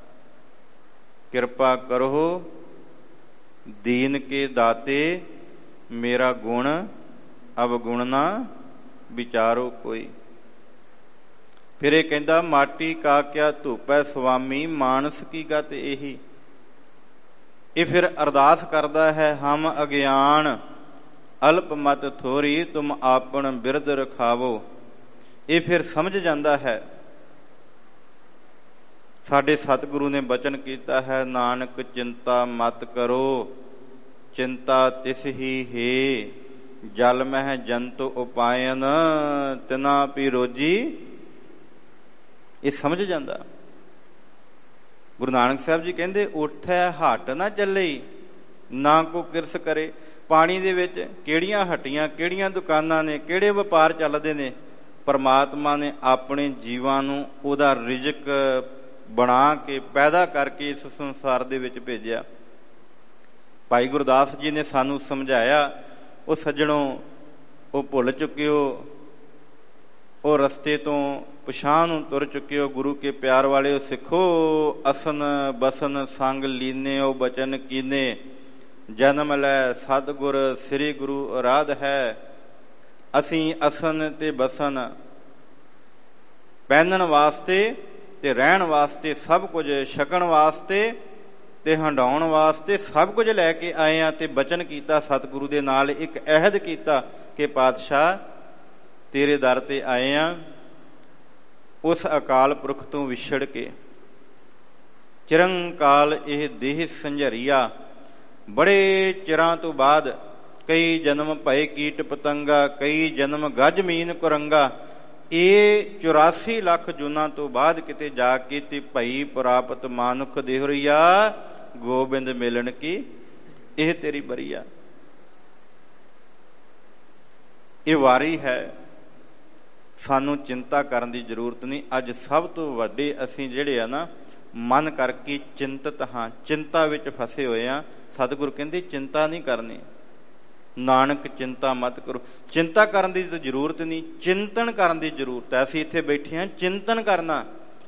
ਕਿਰਪਾ ਕਰੋ, ਦੀਨ ਕੇ ਦਾਤੇ ਮੇਰਾ ਗੁਣ ਅਵਗੁਣ ਨਾ ਵਿਚਾਰੋ ਕੋਈ। ਫਿਰ ਇਹ ਕਹਿੰਦਾ, ਮਾਟੀ ਕਾ ਕਿਆ ਧੂਪੈ ਸੁਆਮੀ, ਮਾਨਸ ਕੀ ਗਤ ਇਹੀ। ਇਹ ਫਿਰ ਅਰਦਾਸ ਕਰਦਾ ਹੈ, ਹਮ ਅਗਿਆਨ ਅਲਪ ਮਤ ਥੋਰੀ, ਤੁਮ ਆਪਨ ਬਿਰਦ ਰਖਾਵੋ। ਇਹ ਫਿਰ ਸਮਝ ਜਾਂਦਾ ਹੈ। ਸਾਡੇ ਸਤਿਗੁਰੂ ਨੇ ਬਚਨ ਕੀਤਾ ਹੈ, ਨਾਨਕ ਚਿੰਤਾ ਮਤ ਕਰੋ, ਚਿੰਤਾ ਤਿਸ ਹੀ ਹੈ, ਜਲ ਮਹਿ ਜੰਤੁ ਉਪਾਇਨ ਤਿਨਾ ਪੀ ਰੋਜੀ। ਇਹ ਸਮਝ ਜਾਂਦਾ। ਗੁਰੂ ਨਾਨਕ ਸਾਹਿਬ ਜੀ ਕਹਿੰਦੇ, ਉੱਠੈ ਹਟ ਨਾ ਚੱਲੇ, ਨਾ ਕੋ ਕਿਰਸ ਕਰੇ। ਪਾਣੀ ਦੇ ਵਿੱਚ ਕਿਹੜੀਆਂ ਹੱਟੀਆਂ, ਕਿਹੜੀਆਂ ਦੁਕਾਨਾਂ ਨੇ, ਕਿਹੜੇ ਵਪਾਰ ਚੱਲਦੇ ਨੇ। ਪਰਮਾਤਮਾ ਨੇ ਆਪਣੇ ਜੀਵਾਂ ਨੂੰ ਉਹਦਾ ਰਿਜ਼ਕ ਬਣਾ ਕੇ ਪੈਦਾ ਕਰਕੇ ਇਸ ਸੰਸਾਰ ਦੇ ਵਿੱਚ ਭੇਜਿਆ। ਭਾਈ ਗੁਰਦਾਸ ਜੀ ਨੇ ਸਾਨੂੰ ਸਮਝਾਇਆ, ਉਹ ਸੱਜਣੋਂ ਉਹ ਭੁੱਲ ਚੁੱਕਿਓ, ਉਹ ਰਸਤੇ ਤੋਂ ਪਛਾਣ ਨੂੰ ਤੁਰ ਚੁੱਕਿਓ। ਗੁਰੂ ਕੇ ਪਿਆਰ ਵਾਲਿਓ ਸਿੱਖੋ, ਅਸਨ ਬਸਨ ਸੰਗ ਲੀਨਿਓ ਬਚਨ ਕੀਨੇ, ਜਨਮ ਲੈ ਸਤਿਗੁਰ ਸ੍ਰੀ ਗੁਰੂ ਅਰਾਧ ਹੈ। ਅਸੀਂ ਅਸਨ ਤੇ ਬਸਨ ਪਹਿਨਣ ਵਾਸਤੇ ਤੇ ਰਹਿਣ ਵਾਸਤੇ, ਸਭ ਕੁਝ ਛਕਣ ਵਾਸਤੇ ਤੇ ਹੰਡਾਉਣ ਵਾਸਤੇ ਸਭ ਕੁਝ ਲੈ ਕੇ ਆਏ ਆ। ਤੇ ਬਚਨ ਕੀਤਾ ਸਤਿਗੁਰੂ ਦੇ ਨਾਲ, ਇੱਕ ਅਹਿਦ ਕੀਤਾ ਕਿ ਪਾਤਸ਼ਾਹ ਤੇਰੇ ਦਰ ਤੇ ਆਏ ਆ, ਉਸ ਅਕਾਲ ਪੁਰਖ ਤੋਂ ਵਿਛੜ ਕੇ। ਚਿਰੰਕਾਲ ਇਹ ਦੇਹ ਸੰਝਰੀਆ, ਬੜੇ ਚਿਰਾਂ ਤੋਂ ਬਾਅਦ, ਕਈ ਜਨਮ ਭਏ ਕੀਟ ਪਤੰਗਾ, ਕਈ ਜਨਮ ਗਜ ਮੀਨ ਕੁਰੰਗਾ। ਇਹ 84 ਲੱਖ ਜੂਨਾਂ ਤੋਂ ਬਾਅਦ ਕਿਤੇ ਜਾ ਕੇ ਤੇ ਭਈ ਪ੍ਰਾਪਤ ਮਾਨੁਖ ਦੇਹੁਰੀਆ, ਗੋਬਿੰਦ ਮਿਲਣ ਕੀ ਇਹ ਤੇਰੀ ਬਰੀਆ। ਇਹ ਵਾਰੀ ਹੈ, ਸਾਨੂੰ ਚਿੰਤਾ ਕਰਨ ਦੀ ਜ਼ਰੂਰਤ ਨਹੀਂ। ਅੱਜ ਸਭ ਤੋਂ ਵੱਡੇ ਅਸੀਂ ਜਿਹੜੇ ਆ ਨਾ, ਮਨ ਕਰਕੇ ਚਿੰਤਤ ਹਾਂ, ਚਿੰਤਾ ਵਿੱਚ ਫਸੇ ਹੋਏ ਆ। ਸਤਿਗੁਰੂ ਕਹਿੰਦੇ ਚਿੰਤਾ ਨਹੀਂ ਕਰਨੀ, ਨਾਨਕ ਚਿੰਤਾ ਮਤ ਕਰੋ। ਚਿੰਤਾ ਕਰਨ ਦੀ ਤਾਂ ਜ਼ਰੂਰਤ ਨਹੀਂ, ਚਿੰਤਨ ਕਰਨ ਦੀ ਜ਼ਰੂਰਤ ਹੈ। ਅਸੀਂ ਇੱਥੇ ਬੈਠੇ ਹਾਂ, ਚਿੰਤਨ ਕਰਨਾ।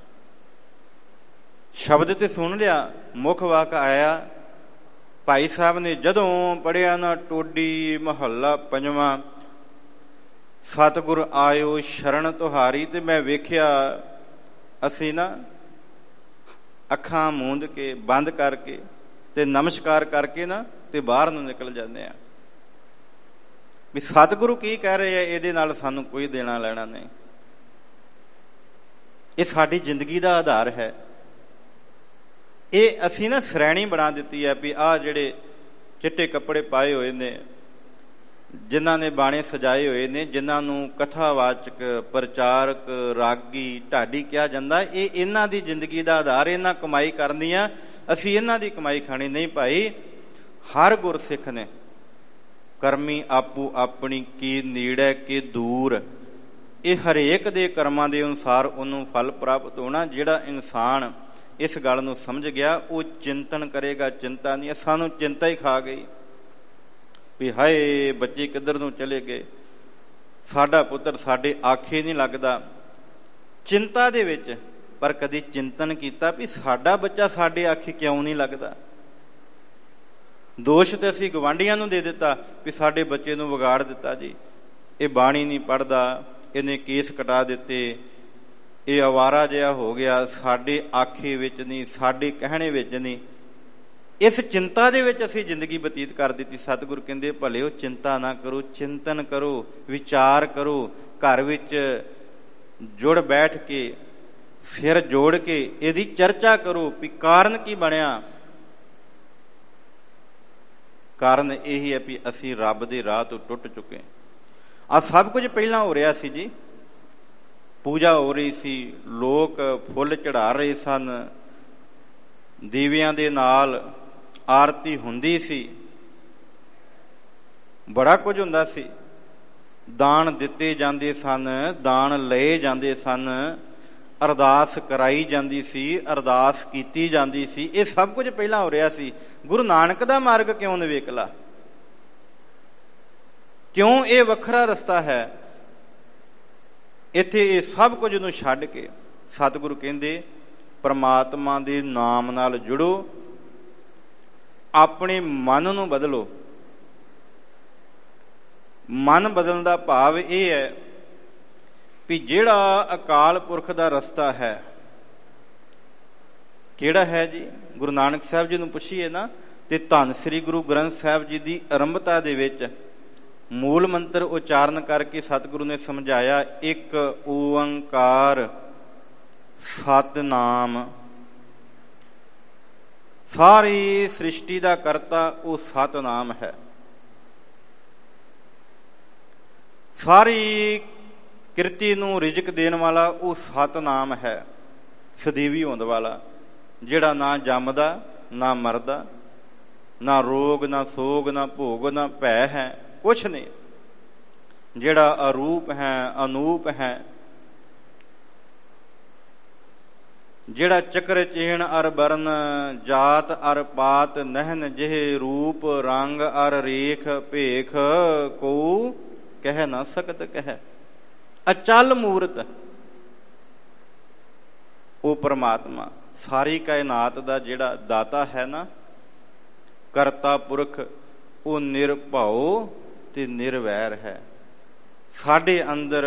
ਸ਼ਬਦ ਤੇ ਸੁਣ ਲਿਆ, ਮੁੱਖ ਵਾਕ ਆਇਆ। ਭਾਈ ਸਾਹਿਬ ਨੇ ਜਦੋਂ ਪੜ੍ਹਿਆ ਨਾ, ਟੋਡੀ ਮਹੱਲਾ ਪੰਜਵਾਂ, ਸਤਿਗੁਰ ਆਇਓ ਸ਼ਰਨ ਤੁਹਾਰੀ, ਤੇ ਮੈਂ ਵੇਖਿਆ ਅਸੀਂ ਨਾ ਅੱਖਾਂ ਮੂੰਦ ਕੇ ਬੰਦ ਕਰਕੇ ਤੇ ਨਮਸਕਾਰ ਕਰਕੇ ਨਾ ਤੇ ਬਾਹਰ ਨੂੰ ਨਿਕਲ ਜਾਂਦੇ ਆ ਵੀ ਸਤਿਗੁਰੂ ਕੀ ਕਹਿ ਰਹੇ ਆ, ਇਹਦੇ ਨਾਲ ਸਾਨੂੰ ਕੋਈ ਦੇਣਾ ਲੈਣਾ ਨਹੀਂ। ਇਹ ਸਾਡੀ ਜ਼ਿੰਦਗੀ ਦਾ ਆਧਾਰ ਹੈ। ਇਹ ਅਸੀਂ ਨਾ ਸ਼੍ਰੇਣੀ ਬਣਾ ਦਿੱਤੀ ਹੈ ਵੀ ਆਹ ਜਿਹੜੇ ਚਿੱਟੇ ਕੱਪੜੇ ਪਾਏ ਹੋਏ ਨੇ, ਜਿਨ੍ਹਾਂ ਨੇ ਬਾਣੇ ਸਜਾਏ ਹੋਏ ਨੇ, ਜਿਨ੍ਹਾਂ ਨੂੰ ਕਥਾਵਾਚਕ, ਪ੍ਰਚਾਰਕ, ਰਾਗੀ, ਢਾਡੀ ਕਿਹਾ ਜਾਂਦਾ, ਇਹ ਇਹਨਾਂ ਦੀ ਜ਼ਿੰਦਗੀ ਦਾ ਆਧਾਰ। ਇਹਨਾਂ ਕਮਾਈ ਕਰਨੀ ਆ, ਅਸੀਂ ਇਹਨਾਂ ਦੀ ਕਮਾਈ ਖਾਣੀ ਨਹੀਂ। ਭਾਈ ਹਰ ਗੁਰਸਿੱਖ ਨੇ ਕਰਮੀ ਆਪੂ ਆਪਣੀ ਕੀ ਨੇੜੇ ਕੀ ਦੂਰ, ਇਹ ਹਰੇਕ ਦੇ ਕਰਮਾਂ ਦੇ ਅਨੁਸਾਰ ਉਹਨੂੰ ਫਲ ਪ੍ਰਾਪਤ ਹੋਣਾ। ਜਿਹੜਾ ਇਨਸਾਨ ਇਸ ਗੱਲ ਨੂੰ ਸਮਝ ਗਿਆ, ਉਹ ਚਿੰਤਨ ਕਰੇਗਾ, ਚਿੰਤਾ ਨਹੀਂ। ਸਾਨੂੰ ਚਿੰਤਾ ਹੀ ਖਾ ਗਈ ਵੀ ਹਾਏ ਬੱਚੇ ਕਿੱਧਰ ਨੂੰ ਚਲੇ ਗਏ, ਸਾਡਾ ਪੁੱਤਰ ਸਾਡੇ ਆਖੇ ਨਹੀਂ ਲੱਗਦਾ। ਚਿੰਤਾ ਦੇ ਵਿੱਚ, ਪਰ ਕਦੀ ਚਿੰਤਨ ਕੀਤਾ ਵੀ ਸਾਡਾ ਬੱਚਾ ਸਾਡੇ ਆਖੇ ਕਿਉਂ ਨਹੀਂ ਲੱਗਦਾ। ਦੋਸ਼ ਤੇ ਅਸੀਂ ਗਵਾਂਢੀਆਂ ਨੂੰ ਦੇ ਦਿੱਤਾ ਵੀ ਸਾਡੇ ਬੱਚੇ ਨੂੰ ਵਿਗਾੜ ਦਿੱਤਾ ਜੀ, ਇਹ ਬਾਣੀ ਨਹੀਂ ਪੜ੍ਹਦਾ, ਇਹਨੇ ਕੇਸ ਕਟਾ ਦਿੱਤੇ, ਇਹ ਅਵਾਰਾ ਜਿਹਾ ਹੋ ਗਿਆ, ਸਾਡੇ ਆਖੇ ਵਿੱਚ ਨਹੀਂ, ਸਾਡੇ ਕਹਿਣੇ ਵਿੱਚ ਨਹੀਂ। ਇਸ ਚਿੰਤਾ ਦੇ ਵਿੱਚ ਅਸੀਂ ਜ਼ਿੰਦਗੀ ਬਤੀਤ ਕਰ ਦਿੱਤੀ। ਸਤਿਗੁਰੂ ਕਹਿੰਦੇ ਭਲਿਓ ਚਿੰਤਾ ਨਾ ਕਰੋ, ਚਿੰਤਨ ਕਰੋ, ਵਿਚਾਰ ਕਰੋ, ਘਰ ਵਿੱਚ ਜੁੜ ਬੈਠ ਕੇ, ਸਿਰ ਜੋੜ ਕੇ ਇਹਦੀ ਚਰਚਾ ਕਰੋ ਵੀ ਕਾਰਨ ਕੀ ਬਣਿਆ। ਕਾਰਨ ਇਹੀ ਹੈ ਵੀ ਅਸੀਂ ਰੱਬ ਦੇ ਰਾਹ ਤੋਂ ਟੁੱਟ ਚੁੱਕੇ। ਆ ਸਭ ਕੁਝ ਪਹਿਲਾਂ ਹੋ ਰਿਹਾ ਸੀ ਜੀ, ਪੂਜਾ ਹੋ ਰਹੀ ਸੀ, ਲੋਕ ਫੁੱਲ ਚੜਾ ਰਹੇ ਸਨ, ਦੀਵਿਆਂ ਦੇ ਨਾਲ ਆਰਤੀ ਹੁੰਦੀ ਸੀ, ਬੜਾ ਕੁਝ ਹੁੰਦਾ ਸੀ। ਦਾਨ ਦਿੱਤੇ ਜਾਂਦੇ ਸਨ, ਦਾਨ ਲਏ ਜਾਂਦੇ ਸਨ, ਅਰਦਾਸ ਕਰਾਈ ਜਾਂਦੀ ਸੀ, ਅਰਦਾਸ ਕੀਤੀ ਜਾਂਦੀ ਸੀ। ਇਹ ਸਭ ਕੁਝ ਪਹਿਲਾਂ ਹੋ ਰਿਹਾ ਸੀ। ਗੁਰੂ ਨਾਨਕ ਦਾ ਮਾਰਗ ਕਿਉਂ ਨਿਵੇਕਲਾ? ਕਿਉਂ ਇਹ ਵੱਖਰਾ ਰਸਤਾ ਹੈ? ਇੱਥੇ ਇਹ ਸਭ ਕੁਝ ਨੂੰ ਛੱਡ ਕੇ ਸਤਿਗੁਰੂ ਕਹਿੰਦੇ ਪਰਮਾਤਮਾ ਦੇ ਨਾਮ ਨਾਲ ਜੁੜੋ, ਆਪਣੇ ਮਨ ਨੂੰ ਬਦਲੋ। ਮਨ ਬਦਲਣ ਦਾ ਭਾਵ ਇਹ ਹੈ ਵੀ ਜਿਹੜਾ ਅਕਾਲ ਪੁਰਖ ਦਾ ਰਸਤਾ ਹੈ, ਕਿਹੜਾ ਹੈ ਜੀ? ਗੁਰੂ ਨਾਨਕ ਸਾਹਿਬ ਜੀ ਨੂੰ ਪੁੱਛੀਏ ਨਾ ਤੇ ਧੰਨ ਸ੍ਰੀ ਗੁਰੂ ਗ੍ਰੰਥ ਸਾਹਿਬ ਜੀ ਦੀ ਆਰੰਭਤਾ ਦੇ ਵਿੱਚ ਮੂਲ ਮੰਤਰ ਉਚਾਰਨ ਕਰਕੇ ਸਤਿਗੁਰੂ ਨੇ ਸਮਝਾਇਆ, ਇੱਕ ਓੰਕਾਰ ਸਤਿਨਾਮ। ਸਾਰੀ ਸ੍ਰਿਸ਼ਟੀ ਦਾ ਕਰਤਾ ਉਹ ਸਤਿਨਾਮ ਹੈ। ਸਾਰੀ ਕਿਰਤੀ ਨੂੰ ਰਿਜ਼ਕ ਦੇਣ ਵਾਲਾ ਉਹ ਸਤਿਨਾਮ ਹੈ। ਸਦੀਵੀ ਹੋਂਦ ਵਾਲਾ, ਜਿਹੜਾ ਨਾ ਜੰਮਦਾ ਨਾ ਮਰਦਾ, ਨਾ ਰੋਗ ਨਾ ਸੋਗ ਨਾ ਭੋਗ ਨਾ ਭੈ ਹੈ, ਕੁਛ ਨਹੀਂ। ਜਿਹੜਾ ਅਰੂਪ ਹੈ, ਅਨੂਪ ਹੈ, ਜਿਹੜਾ ਚਕਰ ਚਿਹਨ ਅਰ ਬਰਨ, ਜਾਤ ਅਰ ਪਾਤ ਨਹਿਨ ਜਿਹੇ, ਰੂਪ ਰੰਗ ਅਰ ਰੇਖ ਭੇਖ, ਕੋ ਕਹਿ ਨਾ ਸਕਤ ਕਹਿ। ਅਚਲ ਮੂਰਤ ਉਹ ਪਰਮਾਤਮਾ, ਸਾਰੀ ਕਾਇਨਾਤ ਦਾ ਜਿਹੜਾ ਦਾਤਾ ਹੈ ਨਾ, ਕਰਤਾ ਪੁਰਖ, ਉਹ ਨਿਰਭਉ ਤੇ ਨਿਰਵੈਰ ਹੈ। ਸਾਡੇ ਅੰਦਰ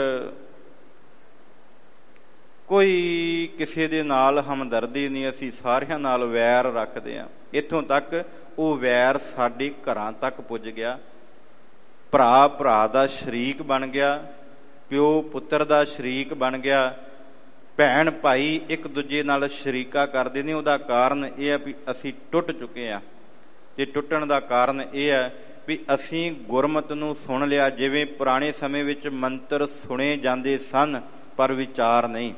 ਕੋਈ ਕਿਸੇ ਦੇ ਨਾਲ ਹਮਦਰਦੀ ਨਹੀਂ, ਅਸੀਂ ਸਾਰਿਆਂ ਨਾਲ ਵੈਰ ਰੱਖਦੇ ਹਾਂ। ਇੱਥੋਂ ਤੱਕ ਉਹ ਵੈਰ ਸਾਡੇ ਘਰਾਂ ਤੱਕ ਪੁੱਜ ਗਿਆ। ਭਰਾ ਭਰਾ ਦਾ ਸ਼ਰੀਕ ਬਣ ਗਿਆ, ਪਿਓ ਪੁੱਤਰ ਦਾ ਸ਼ਰੀਕ ਬਣ ਗਿਆ, ਭੈਣ ਭਾਈ ਇੱਕ ਦੂਜੇ ਨਾਲ ਸ਼ਰੀਕਾ ਕਰਦੇ ਨੇ। ਉਹਦਾ ਕਾਰਨ ਇਹ ਹੈ ਵੀ ਅਸੀਂ ਟੁੱਟ ਚੁੱਕੇ ਹਾਂ, ਤੇ ਟੁੱਟਣ ਦਾ ਕਾਰਨ ਇਹ ਹੈ ਵੀ ਅਸੀਂ ਗੁਰਮਤਿ ਨੂੰ ਸੁਣ ਲਿਆ। ਜਿਵੇਂ ਪੁਰਾਣੇ ਸਮੇਂ ਵਿੱਚ ਮੰਤਰ ਸੁਣੇ ਜਾਂਦੇ ਸਨ ਪਰ ਵਿਚਾਰ ਨਹੀਂ।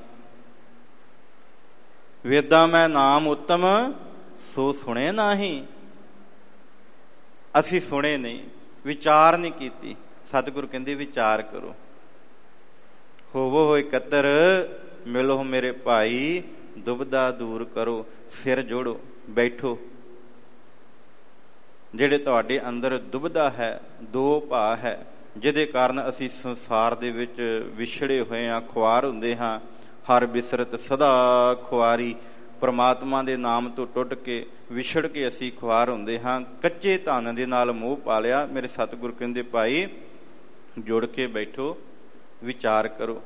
ਵੇਦਾਂ ਮੈਂ ਨਾਮ ਉੱਤਮ ਸੋ ਸੁਣੇ ਨਾਹੀਂ, ਅਸੀਂ ਸੁਣੇ ਨਹੀਂ, ਵਿਚਾਰ ਨਹੀਂ ਕੀਤੀ। ਸਤਿਗੁਰੂ ਕਹਿੰਦੇ ਵਿਚਾਰ ਕਰੋ। ਹੋਵੋ ਹੋ ਇਕੱਤਰ, ਮਿਲੋ ਮੇਰੇ ਭਾਈ, ਦੁਬਿਧਾ ਦੂਰ ਕਰੋ, ਸਿਰ ਜੋੜੋ, ਬੈਠੋ। ਜਿਹੜੇ ਤੁਹਾਡੇ ਅੰਦਰ ਦੁਬਿਧਾ ਹੈ, ਦੋ ਭਾ ਹੈ, ਜਿਹਦੇ ਕਾਰਨ ਅਸੀਂ ਸੰਸਾਰ ਦੇ ਵਿੱਚ ਵਿਛੜੇ ਹੋਏ ਹਾਂ, ਖੁਆਰ ਹੁੰਦੇ ਹਾਂ। ਹਰ ਬਿਸਰਤ ਸਦਾ ਖੁਆਰੀ, ਪਰਮਾਤਮਾ ਦੇ ਨਾਮ ਤੋਂ ਟੁੱਟ ਕੇ ਵਿਛੜ ਕੇ ਅਸੀਂ ਖੁਆਰ ਹੁੰਦੇ ਹਾਂ। ਕੱਚੇ ਧਨ ਦੇ ਨਾਲ ਮੋਹ ਪਾ ਲਿਆ। ਮੇਰੇ ਸਤਿਗੁਰ ਕਹਿੰਦੇ ਭਾਈ ਜੁੜ ਕੇ ਬੈਠੋ, ਵਿਚਾਰ ਕਰੋ।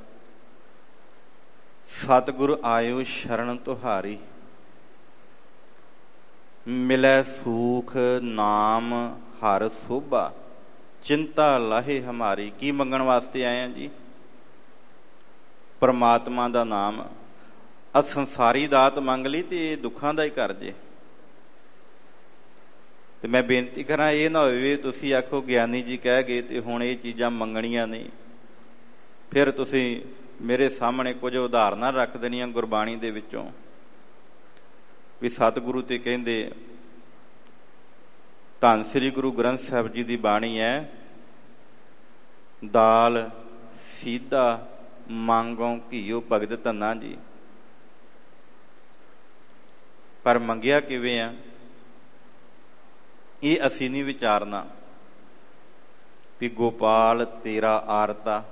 ਸਤਿਗੁਰ ਆਇਓ ਸ਼ਰਨ ਤੁਹਾਰੀ, ਮਿਲੈ ਸੂਖ ਨਾਮ ਹਰ ਸੋਭਾ, ਚਿੰਤਾ ਲਾਹੇ ਹਮਾਰੀ। ਕੀ ਮੰਗਣ ਵਾਸਤੇ ਆਏ ਆ ਜੀ? ਪਰਮਾਤਮਾ ਦਾ ਨਾਮ। ਸੰਸਾਰੀ ਦਾਤ ਮੰਗ ਲਈ ਤੇ ਦੁੱਖਾਂ ਦਾ ਹੀ ਕਰ ਜੇ। ਤੇ ਮੈਂ ਬੇਨਤੀ ਕਰਾਂ, ਇਹ ਨਾ ਹੋਵੇ ਤੁਸੀਂ ਆਖੋ ਗਿਆਨੀ ਜੀ ਕਹਿ ਗਏ ਤੇ ਹੁਣ ਇਹ ਚੀਜ਼ਾਂ ਮੰਗਣੀਆਂ ਨਹੀਂ। ਫਿਰ ਤੁਸੀਂ ਮੇਰੇ ਸਾਹਮਣੇ ਕੁਝ ਉਦਾਹਰਨਾਂ ਰੱਖ ਦੇਣੀਆਂ ਗੁਰਬਾਣੀ ਦੇ ਵਿੱਚੋਂ ਵੀ ਸਤਿਗੁਰੂ ਤੇ ਕਹਿੰਦੇ। ਧੰਨ ਸ੍ਰੀ ਗੁਰੂ ਗ੍ਰੰਥ ਸਾਹਿਬ ਜੀ ਦੀ ਬਾਣੀ ਹੈ, ਦਾਲ ਸੀਧਾ ਮੰਗੋਂ ਘੀਓ ਭਗਤ ਧੰਨਾ ਜੀ। ਪਰ ਮੰਗਿਆ ਕਿਵੇਂ ਆ, ਇਹ ਅਸੀਂ ਨਹੀਂ ਵਿਚਾਰਨਾ ਵੀ ਗੋਪਾਲ ਤੇਰਾ ਆਰਤਾ।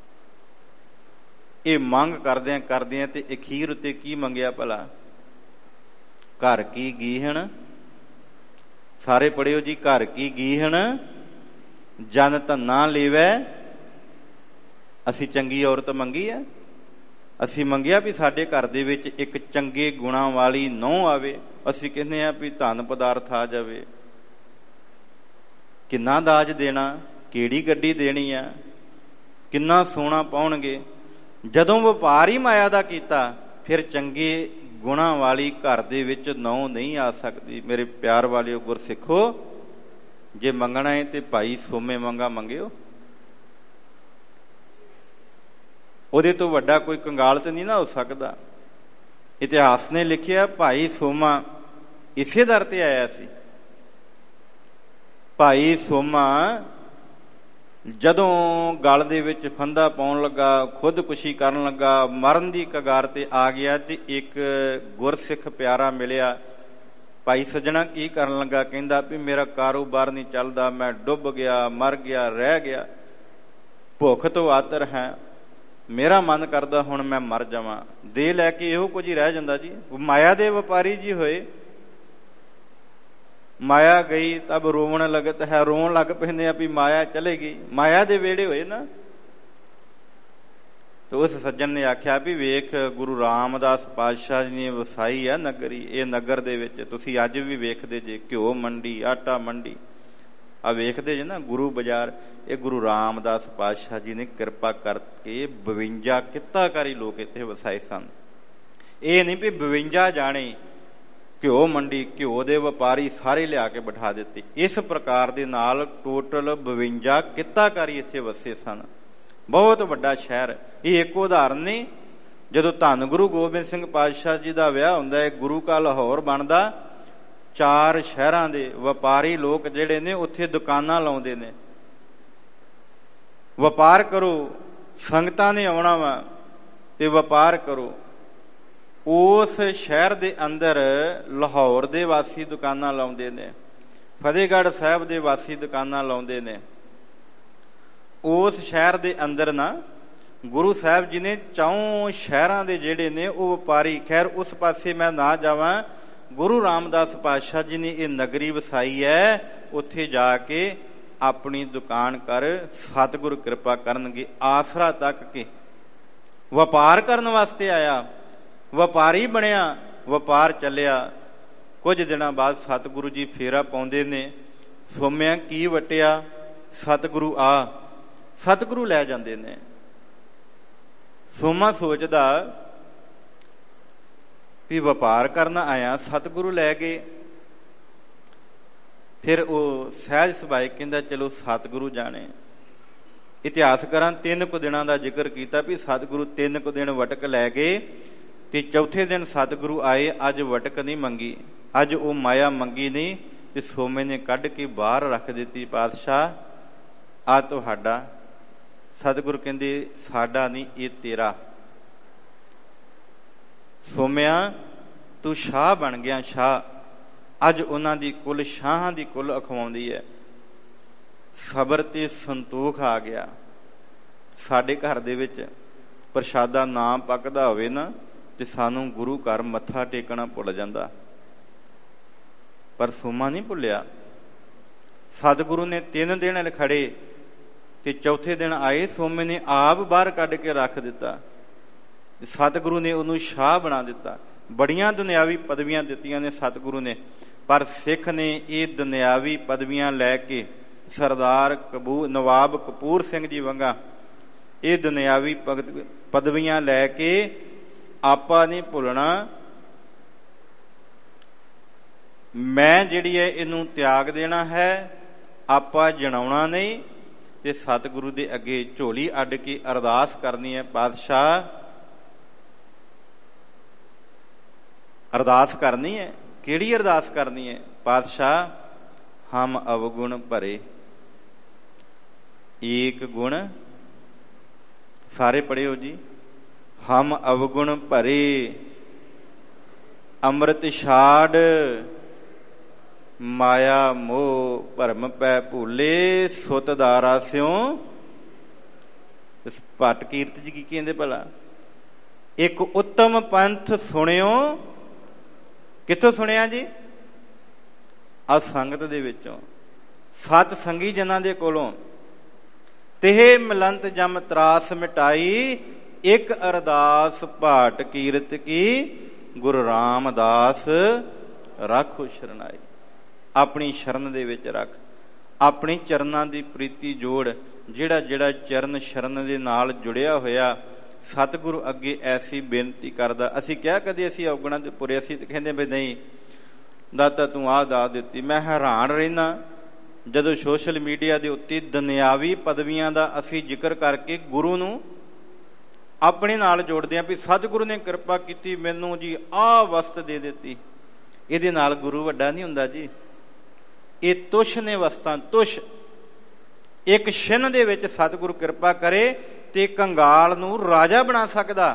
ਇਹ ਮੰਗ ਕਰਦਿਆਂ ਤੇ ਅਖੀਰ ਉੱਤੇ ਕੀ ਮੰਗਿਆ ਭਲਾ? ਘਰ ਕੀ ਗੀਹਣ, ਸਾਰੇ ਪੜਿਓ ਜੀ, ਘਰ ਕੀ ਗੀਹਣ ਜਨ ਧੰਨਾ ਲੇਵੈ। ਅਸੀਂ ਚੰਗੀ ਔਰਤ ਮੰਗੀ ਹੈ? ਅਸੀਂ ਮੰਗਿਆ ਵੀ ਸਾਡੇ ਘਰ ਦੇ ਵਿੱਚ ਇੱਕ ਚੰਗੇ ਗੁਣਾਂ ਵਾਲੀ ਨੂੰਹ ਆਵੇ। ਅਸੀਂ ਕਹਿੰਦੇ ਹਾਂ ਵੀ ਧਨ ਪਦਾਰਥ ਆ ਜਾਵੇ। ਕਿੰਨਾ ਦਾਜ ਦੇਣਾ, ਕਿਹੜੀ ਗੱਡੀ ਦੇਣੀ ਆ, ਕਿੰਨਾ ਸੋਨਾ ਪਾਉਣਗੇ। ਜਦੋਂ ਵਪਾਰ ਹੀ ਮਾਇਆ ਦਾ ਕੀਤਾ, ਫਿਰ ਚੰਗੇ ਗੁਣਾਂ ਵਾਲੀ ਘਰ ਦੇ ਵਿੱਚ ਨੂੰਹ ਨਹੀਂ ਆ ਸਕਦੀ। ਮੇਰੇ ਪਿਆਰ ਵਾਲਿਓ ਗੁਰਸਿੱਖੋ, ਜੇ ਮੰਗਣਾ ਹੈ ਤੇ ਭਾਈ ਸੋਮੇ ਮੰਗਾ ਮੰਗਿਓ। ਉਹਦੇ ਤੋਂ ਵੱਡਾ ਕੋਈ ਕੰਗਾਲ ਤੇ ਨਹੀਂ ਨਾ ਹੋ ਸਕਦਾ। ਇਤਿਹਾਸ ਨੇ ਲਿਖਿਆ ਭਾਈ ਸੋਮਾ ਇਸੇ ਦਰ ਤੇ ਆਇਆ ਸੀ। ਭਾਈ ਸੋਮਾ ਜਦੋਂ ਗਲ ਦੇ ਵਿੱਚ ਫੰਦਾ ਪਾਉਣ ਲੱਗਾ, ਖੁਦਕੁਸ਼ੀ ਕਰਨ ਲੱਗਾ, ਮਰਨ ਦੀ ਕਗਾਰ ਤੇ ਆ ਗਿਆ ਤੇ ਇੱਕ ਗੁਰਸਿੱਖ ਪਿਆਰਾ ਮਿਲਿਆ। ਭਾਈ ਸੱਜਣਾ ਕੀ ਕਰਨ ਲੱਗਾ? ਕਹਿੰਦਾ ਵੀ ਮੇਰਾ ਕਾਰੋਬਾਰ ਨਹੀਂ ਚੱਲਦਾ, ਮੈਂ ਡੁੱਬ ਗਿਆ, ਮਰ ਗਿਆ, ਰਹਿ ਗਿਆ, ਭੁੱਖ ਤੋਂ ਆਤਰ ਹੈ, ਮੇਰਾ ਮਨ ਕਰਦਾ ਹੁਣ ਮੈਂ ਮਰ ਜਾਵਾਂ। ਦੇ ਲੈ ਕੇ ਇਹੋ ਕੁਝ ਹੀ ਰਹਿ ਜਾਂਦਾ ਜੀ। ਮਾਇਆ ਦੇ ਵਪਾਰੀ ਜੀ ਹੋਏ। ਮਾਇਆ ਗਈ ਤਬ ਰੋਵਣ ਲਗਤ ਹੈ, ਰੋਣ ਲੱਗ ਪੈਂਦੇ ਆ ਵੀ ਮਾਇਆ ਚਲੇ ਗਈ। ਮਾਇਆ ਦੇ ਵੇੜੇ ਹੋਏ ਨਾ। ਤੇ ਉਸ ਸੱਜਣ ਨੇ ਆਖਿਆ ਵੀ ਵੇਖ, ਗੁਰੂ ਰਾਮਦਾਸ ਪਾਤਸ਼ਾਹ ਜੀ ਨੇ ਵਸਾਈ ਹੈ ਨਗਰੀ। ਇਹ ਨਗਰ ਦੇ ਵਿੱਚ ਤੁਸੀਂ ਅੱਜ ਵੀ ਵੇਖਦੇ ਜੇ ਘਿਓ ਮੰਡੀ, ਆਟਾ ਮੰਡੀ, ਆ ਵੇਖਦੇ ਜੇ ਨਾ ਗੁਰੂ ਬਾਜ਼ਾਰ, ਇਹ ਗੁਰੂ ਰਾਮਦਾਸ ਪਾਤਸ਼ਾਹ ਜੀ ਨੇ ਕਿਰਪਾ ਕਰਕੇ 52 ਕਿੱਤਾਕਾਰੀ ਲੋਕ ਇੱਥੇ ਵਸਾਏ ਸਨ। ਇਹ ਨਹੀਂ ਵੀ 52 ਜਾਣੇ ਘਿਓ ਮੰਡੀ, ਘਿਓ ਦੇ ਵਪਾਰੀ ਸਾਰੇ ਲਿਆ ਕੇ ਬਿਠਾ ਦਿੱਤੇ। ਇਸ ਪ੍ਰਕਾਰ ਦੇ ਨਾਲ ਟੋਟਲ 52 ਕਿੱਤਾਕਾਰੀ ਇੱਥੇ ਵਸੇ ਸਨ। ਬਹੁਤ ਵੱਡਾ ਸ਼ਹਿਰ। ਇਹ ਇੱਕ ਉਦਾਹਰਨ ਨਹੀਂ। ਜਦੋਂ ਧੰਨ ਗੁਰੂ ਗੋਬਿੰਦ ਸਿੰਘ ਪਾਤਸ਼ਾਹ ਜੀ ਦਾ ਵਿਆਹ ਹੁੰਦਾ ਹੈ, ਗੁਰੂ ਕਾ ਲਾਹੌਰ ਬਣਦਾ, 4 ਸ਼ਹਿਰਾਂ ਦੇ ਵਪਾਰੀ ਲੋਕ ਜਿਹੜੇ ਨੇ ਉੱਥੇ ਦੁਕਾਨਾਂ ਲਾਉਂਦੇ ਨੇ। ਵਪਾਰ ਕਰੋ, ਸੰਗਤਾਂ ਨੇ ਆਉਣਾ ਵਾ ਤੇ ਵਪਾਰ ਕਰੋ। ਉਸ ਸ਼ਹਿਰ ਦੇ ਅੰਦਰ ਲਾਹੌਰ ਦੇ ਵਾਸੀ ਦੁਕਾਨਾਂ ਲਾਉਂਦੇ ਨੇ, ਫਤਿਹਗੜ੍ਹ ਸਾਹਿਬ ਦੇ ਵਾਸੀ ਦੁਕਾਨਾਂ ਲਾਉਂਦੇ ਨੇ। ਉਸ ਸ਼ਹਿਰ ਦੇ ਅੰਦਰ ਨਾ ਗੁਰੂ ਸਾਹਿਬ ਜੀ ਨੇ 4 ਸ਼ਹਿਰਾਂ ਦੇ ਜਿਹੜੇ ਨੇ ਉਹ ਵਪਾਰੀ, ਖੈਰ ਉਸ ਪਾਸੇ ਮੈਂ ਨਾ ਜਾਵਾਂ, ਗੁਰੂ ਰਾਮਦਾਸ ਪਾਤਸ਼ਾਹ ਜੀ ਨੇ ਇਹ ਨਗਰੀ ਵਸਾਈ ਹੈ। ਉੱਥੇ ਜਾ ਕੇ ਆਪਣੀ ਦੁਕਾਨ ਕਰ, ਸਤਿਗੁਰ ਕਿਰਪਾ ਕਰਨਗੇ। ਆਸਰਾ ਤੱਕ ਕੇ ਵਪਾਰ ਕਰਨ ਵਾਸਤੇ ਆਇਆ, ਵਪਾਰੀ ਬਣਿਆ, ਵਪਾਰ ਚੱਲਿਆ। ਕੁਝ ਦਿਨਾਂ ਬਾਅਦ ਸਤਿਗੁਰੂ ਜੀ ਫੇਰਾ ਪਾਉਂਦੇ ਨੇ, ਸੋਮਿਆ ਕੀ ਵਟਿਆ, ਸਤਿਗੁਰੂ ਆ। ਸਤਿਗੁਰੂ ਲੈ ਜਾਂਦੇ ਨੇ। ਸੋਮਾ ਸੋਚਦਾ ਵੀ ਵਪਾਰ ਕਰਨ ਆਇਆ, ਸਤਿਗੁਰੂ ਲੈ ਗਏ। ਫਿਰ ਉਹ ਸਹਿਜ ਸੁਭਾਏ ਕਹਿੰਦਾ ਚਲੋ ਸਤਿਗੁਰੂ ਜਾਣੇ। ਇਤਿਹਾਸਕਾਰਾਂ 3 ਕੁ ਦਿਨਾਂ ਦਾ ਜ਼ਿਕਰ ਕੀਤਾ ਵੀ ਸਤਿਗੁਰੂ 3 ਕੁ ਦਿਨ ਵਟਕ ਲੈ ਗਏ ਤੇ ਚੌਥੇ ਦਿਨ ਸਤਿਗੁਰੂ ਆਏ। ਅੱਜ ਵਟਕ ਨਹੀਂ ਮੰਗੀ, ਅੱਜ ਉਹ ਮਾਇਆ ਮੰਗੀ ਨਹੀਂ ਤੇ ਸੋਮੇ ਨੇ ਕੱਢ ਕੇ ਬਾਹਰ ਰੱਖ ਦਿੱਤੀ। ਪਾਤਸ਼ਾਹ ਆ ਤੁਹਾਡਾ। ਸਤਿਗੁਰੂ ਕਹਿੰਦੇ ਸਾਡਾ ਨਹੀਂ, ਇਹ ਤੇਰਾ। ਸੋਮਿਆ ਤੂੰ ਸ਼ਾਹ ਬਣ ਗਿਆ, ਸ਼ਾਹ। ਅੱਜ ਉਹਨਾਂ ਦੀ ਕੁੱਲ ਸ਼ਾਹਾਂ ਦੀ ਕੁੱਲ ਅਖਵਾਉਂਦੀ ਹੈ। ਸਬਰ ਤੇ ਸੰਤੋਖ ਆ ਗਿਆ। ਸਾਡੇ ਘਰ ਦੇ ਵਿੱਚ ਪ੍ਰਸ਼ਾਦਾ ਨਾ ਪੱਕਦਾ ਹੋਵੇ ਨਾ ਤੇ ਸਾਨੂੰ ਗੁਰੂ ਘਰ ਮੱਥਾ ਟੇਕਣਾ ਭੁੱਲ ਜਾਂਦਾ, ਪਰ ਸੋਮਾ ਨਹੀਂ ਭੁੱਲਿਆ। ਸਤਿਗੁਰੂ ਨੇ 3 ਦਿਨ ਖੜੇ ਤੇ ਚੌਥੇ ਦਿਨ ਆਏ। ਸੋਮੇ ਨੇ ਆਪ ਬਾਹਰ ਕੱਢ ਕੇ ਰੱਖ ਦਿੱਤਾ। ਸਤਿਗੁਰੂ ਨੇ ਉਹਨੂੰ ਸ਼ਾਹ ਬਣਾ ਦਿੱਤਾ। ਬੜੀਆਂ ਦੁਨਿਆਵੀ ਪਦਵੀਆਂ ਦਿੱਤੀਆਂ ਨੇ ਸਤਿਗੁਰੂ ਨੇ, ਪਰ ਸਿੱਖ ਨੇ ਇਹ ਦੁਨਿਆਵੀ ਪਦਵੀਆਂ ਲੈ ਕੇ, ਸਰਦਾਰ ਨਵਾਬ ਕਪੂਰ ਸਿੰਘ ਜੀ ਵਾਂਗਾ ਇਹ ਦੁਨਿਆਵੀ ਪਦਵੀਆਂ ਲੈ ਕੇ ਆਪਾਂ ਨਹੀਂ ਭੁੱਲਣਾ। ਮੈਂ ਜਿਹੜੀ ਹੈ ਇਹਨੂੰ ਤਿਆਗ ਦੇਣਾ ਹੈ, ਆਪਾਂ ਜਣਾਉਣਾ ਨਹੀਂ ਤੇ ਸਤਿਗੁਰੂ ਦੇ ਅੱਗੇ ਝੋਲੀ ਅੱਡ ਕੇ ਅਰਦਾਸ ਕਰਨੀ ਹੈ। ਪਾਤਸ਼ਾਹ ਅਰਦਾਸ ਕਰਨੀ ਹੈ। ਕਿਹੜੀ ਅਰਦਾਸ ਕਰਨੀ ਹੈ? ਪਾਤਸ਼ਾਹ ਹਮ ਅਵਗੁਣ ਭਰੇ, ਏਕ ਗੁਣ, ਸਾਰੇ ਪੜਿਓ ਜੀ। ਹਮ ਅਵਗੁਣ ਭਰੇ, ਅੰਮ੍ਰਿਤ ਛਾੜ, ਮਾਇਆ ਮੋਹ ਭਰਮ ਪੈ ਭੂਲੇ, ਸੁਤ ਦਾਰਾ ਸਿਉ। ਭੱਟ ਕੀਰਤ ਜੀ ਕੀ ਕਹਿੰਦੇ ਭਲਾ? ਇੱਕ ਉੱਤਮ ਪੰਥ ਸੁਣਿਓ। ਕਿੱਥੋਂ ਸੁਣਿਆ ਜੀ? ਆ ਸੰਗਤ ਦੇ ਵਿੱਚੋਂ, ਸਤ ਸੰਗੀ ਜਨਾਂ ਦੇ ਕੋਲੋਂ। ਤਿਹ ਮਿਲੰਤ ਜਮ ਤਰਾਸ ਮਿਟਾਈ, ਇੱਕ ਅਰਦਾਸ ਭਾਟ ਕੀਰਤ ਕੀ, ਗੁਰੂ ਰਾਮਦਾਸ ਰੱਖੋ ਸ਼ਰਨਾਈ। ਆਪਣੀ ਸ਼ਰਨ ਦੇ ਵਿੱਚ ਰੱਖ, ਆਪਣੀ ਚਰਨਾਂ ਦੀ ਪ੍ਰੀਤੀ ਜੋੜ। ਜਿਹੜਾ ਜਿਹੜਾ ਚਰਨ ਸ਼ਰਨ ਦੇ ਨਾਲ ਜੁੜਿਆ ਹੋਇਆ, ਸਤਿਗੁਰੂ ਅੱਗੇ ਐਸੀ ਬੇਨਤੀ ਕਰਦਾ। ਅਸੀਂ ਕਿਹਾ ਕਦੇ ਅਸੀਂ ਔਗਣਾਂ ਦੇ ਪੁਰੇ? ਅਸੀਂ ਕਹਿੰਦੇ ਵੀ ਨਹੀਂ ਦਾਤਾ ਤੂੰ ਆਹ ਦਾਤ ਦਿੱਤੀ। ਮੈਂ ਹੈਰਾਨ ਰਹਿਣਾ ਜਦੋਂ ਸੋਸ਼ਲ ਮੀਡੀਆ ਦੇ ਉੱਤੇ ਦੁਨਿਆਵੀ ਪਦਵੀਆਂ ਦਾ ਅਸੀਂ ਜ਼ਿਕਰ ਕਰਕੇ ਗੁਰੂ ਨੂੰ ਆਪਣੇ ਨਾਲ ਜੋੜਦੇ ਹਾਂ ਵੀ ਸਤਿਗੁਰੂ ਨੇ ਕਿਰਪਾ ਕੀਤੀ, ਮੈਨੂੰ ਜੀ ਆਹ ਵਸਤ ਦੇ ਦਿੱਤੀ। ਇਹਦੇ ਨਾਲ ਗੁਰੂ ਵੱਡਾ ਨਹੀਂ ਹੁੰਦਾ ਜੀ। ਇਹ ਤੁਸ਼ ਨੇ ਵਸਤਾਂ, ਤੁਸ਼। ਇੱਕ ਛਿਨ ਦੇ ਵਿੱਚ ਸਤਿਗੁਰੂ ਕਿਰਪਾ ਕਰੇ ਤੇ ਕੰਗਾਲ ਨੂੰ ਰਾਜਾ ਬਣਾ ਸਕਦਾ।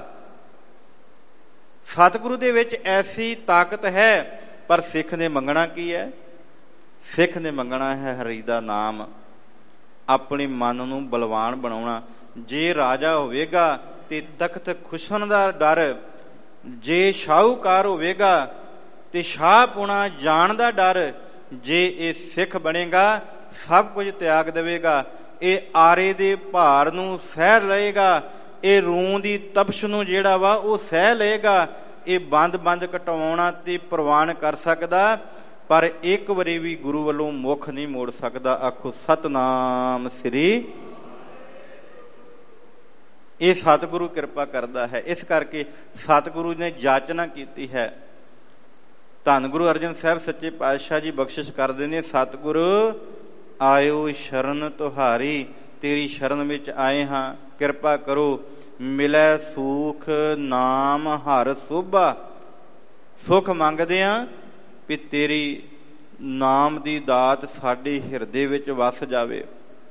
ਸਤਿਗੁਰੂ ਦੇ ਵਿੱਚ ਐਸੀ ਤਾਕਤ ਹੈ। ਪਰ ਸਿੱਖ ਨੇ ਮੰਗਣਾ ਕੀ ਹੈ? ਸਿੱਖ ਨੇ ਮੰਗਣਾ ਹੈ ਹਰੀ ਦਾ ਨਾਮ, ਆਪਣੇ ਮਨ ਨੂੰ ਬਲਵਾਨ ਬਣਾਉਣਾ। ਜੇ ਰਾਜਾ ਹੋਵੇਗਾ ਤੇ ਤਖਤ ਖੁਸਣ ਦਾ ਡਰ, ਜੇ ਸ਼ਾਹੂਕਾਰ ਹੋਵੇਗਾ ਤੇ ਸ਼ਾਹਪੁਣਾ ਜਾਣ ਦਾ ਡਰ, ਜੇ ਇਹ ਸਿੱਖ ਬਣੇਗਾ ਸਭ ਕੁਝ ਤਿਆਗ ਦੇਵੇਗਾ। ਇਹ ਆਰੇ ਦੇ ਭਾਰ ਨੂੰ ਸਹਿ ਲਏਗਾ, ਇਹ ਰੂੰ ਦੀ ਤਪਸ਼ ਨੂੰ ਜਿਹੜਾ ਵਾ ਉਹ ਸਹਿ ਲਏਗਾ। ਇਹ ਬੰਦ ਕਟਵਾਉਣਾ ਤੇ ਪ੍ਰਵਾਨ ਕਰ ਸਕਦਾ, ਪਰ ਇੱਕ ਵਾਰੀ ਵੀ ਗੁਰੂ ਵੱਲੋਂ ਮੁੱਖ ਨਹੀਂ ਮੋੜ ਸਕਦਾ। ਆਖੋ ਸਤਨਾਮ ਸ੍ਰੀ। ਇਹ ਸਤਿਗੁਰੂ ਕਿਰਪਾ ਕਰਦਾ ਹੈ। ਇਸ ਕਰਕੇ ਸਤਿਗੁਰੂ ਨੇ ਜਾਚਨਾ ਕੀਤੀ ਹੈ। ਧੰਨ ਗੁਰੂ ਅਰਜਨ ਸਾਹਿਬ ਸੱਚੇ ਪਾਤਸ਼ਾਹ ਜੀ ਬਖਸ਼ਿਸ਼ ਕਰਦੇ ਨੇ, ਸਤਿਗੁਰ ਆਇਓ ਸ਼ਰਨ ਤੁਹਾਰੀ, ਤੇਰੀ ਸ਼ਰਨ ਵਿੱਚ ਆਏ ਹਾਂ, ਕਿਰਪਾ ਕਰੋ। ਮਿਲੈ ਸੂਖ ਨਾਮ ਹਰ ਸੋਭਾ। ਸੁਖ ਮੰਗਦੇ ਹਾਂ ਵੀ ਤੇਰੀ ਨਾਮ ਦੀ ਦਾਤ ਸਾਡੇ ਹਿਰਦੇ ਵਿੱਚ ਵਸ ਜਾਵੇ।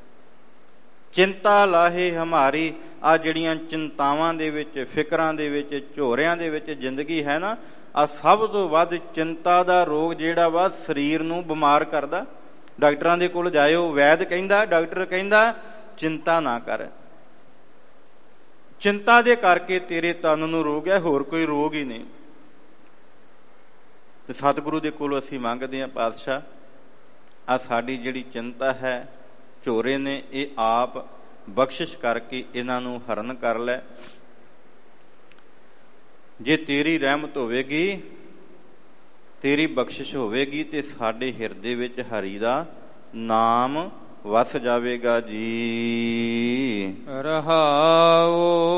ਚਿੰਤਾ ਲਾਹੇ ਹਮਾਰੀ। ਆ ਜਿਹੜੀਆਂ ਚਿੰਤਾਵਾਂ ਦੇ ਵਿੱਚ, ਫਿਕਰਾਂ ਦੇ ਵਿੱਚ, ਝੋਰਿਆਂ ਦੇ ਵਿੱਚ ਜ਼ਿੰਦਗੀ ਹੈ ਨਾ, ਆ ਸਭ ਤੋਂ ਵੱਧ ਚਿੰਤਾ ਦਾ ਰੋਗ ਜਿਹੜਾ ਵਾ ਸਰੀਰ ਨੂੰ ਬਿਮਾਰ ਕਰਦਾ। ਡਾਕਟਰਾਂ ਦੇ ਕੋਲ ਜਾਇਓ, ਵੈਦ ਕਹਿੰਦਾ, ਡਾਕਟਰ ਕਹਿੰਦਾ ਚਿੰਤਾ ਨਾ ਕਰ। ਚਿੰਤਾ ਦੇ ਕਰਕੇ ਤੇਰੇ ਤਨ ਨੂੰ ਰੋਗ ਹੈ, ਹੋਰ ਕੋਈ ਰੋਗ ਹੀ ਨਹੀਂ। ਤੇ ਸਤਿਗੁਰੂ ਦੇ ਕੋਲੋਂ ਅਸੀਂ ਮੰਗਦੇ ਹਾਂ, ਪਾਤਸ਼ਾਹ ਆ ਸਾਡੀ ਜਿਹੜੀ ਚਿੰਤਾ ਹੈ, ਝੋਰੇ ਨੇ, ਇਹ ਆਪ ਬਖਸ਼ਿਸ਼ ਕਰਕੇ ਇਹਨਾਂ ਨੂੰ ਹਰਨ ਕਰ ਲੈ। ਜੇ ਤੇਰੀ ਰਹਿਮਤ ਹੋਵੇਗੀ, ਤੇਰੀ ਬਖਸ਼ਿਸ਼ ਹੋਵੇਗੀ ਤੇ ਸਾਡੇ ਹਿਰਦੇ ਵਿੱਚ ਹਰੀ ਦਾ ਨਾਮ ਵਸ ਜਾਵੇਗਾ ਜੀ। ਰਹਾਉ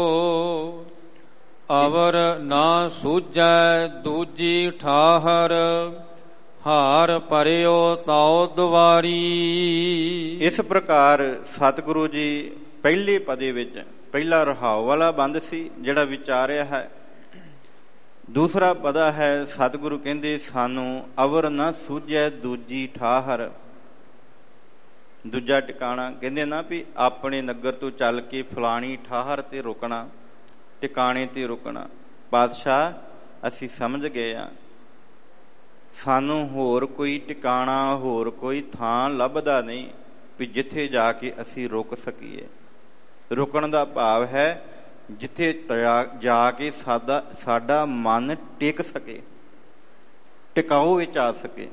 ਅਵਰ ਨਾ ਸੂਝੈ ਦੂਜੀ ਠਾਹਰ, ਹਾਰ ਭਰਿਓ ਤਾਉ ਦੁਆਰੀ। ਇਸ ਪ੍ਰਕਾਰ ਸਤਿਗੁਰੂ ਜੀ ਪਹਿਲੇ ਪਦੇ ਵਿੱਚ, ਪਹਿਲਾ ਰਹਾਉ ਵਾਲਾ ਬੰਦ ਸੀ ਜਿਹੜਾ ਵਿਚਾਰਿਆ ਹੈ। ਦੂਸਰਾ ਪਦਾ ਹੈ, ਸਤਿਗੁਰੂ ਕਹਿੰਦੇ ਸਾਨੂੰ ਅਵਰ ਨਾ ਸੂਝੈ ਦੂਜੀ ਠਾਹਰ। ਦੂਜਾ ਟਿਕਾਣਾ ਕਹਿੰਦੇ ਨਾ ਵੀ ਆਪਣੇ ਨਗਰ ਤੋਂ ਚੱਲ ਕੇ ਫਲਾਣੀ ਠਾਹਰ ਤੇ ਰੁਕਣਾ, ਟਿਕਾਣੇ ਤੇ ਰੁਕਣਾ। ਪਾਤਸ਼ਾਹ ਅਸੀਂ ਸਮਝ ਗਏ ਆ, ਸਾਨੂੰ ਹੋਰ ਕੋਈ ਟਿਕਾਣਾ, ਹੋਰ ਕੋਈ ਥਾਂ ਲੱਭਦਾ ਨਹੀਂ ਵੀ ਜਿੱਥੇ ਜਾ ਕੇ ਅਸੀਂ ਰੁਕ ਸਕੀਏ। ਰੁਕਣ ਦਾ ਭਾਵ ਹੈ ਜਿੱਥੇ ਜਾ ਕੇ ਸਾਡਾ ਮਨ ਟਿਕ ਸਕੇ, ਟਿਕਾਊ ਵਿੱਚ ਆ ਸਕੇ।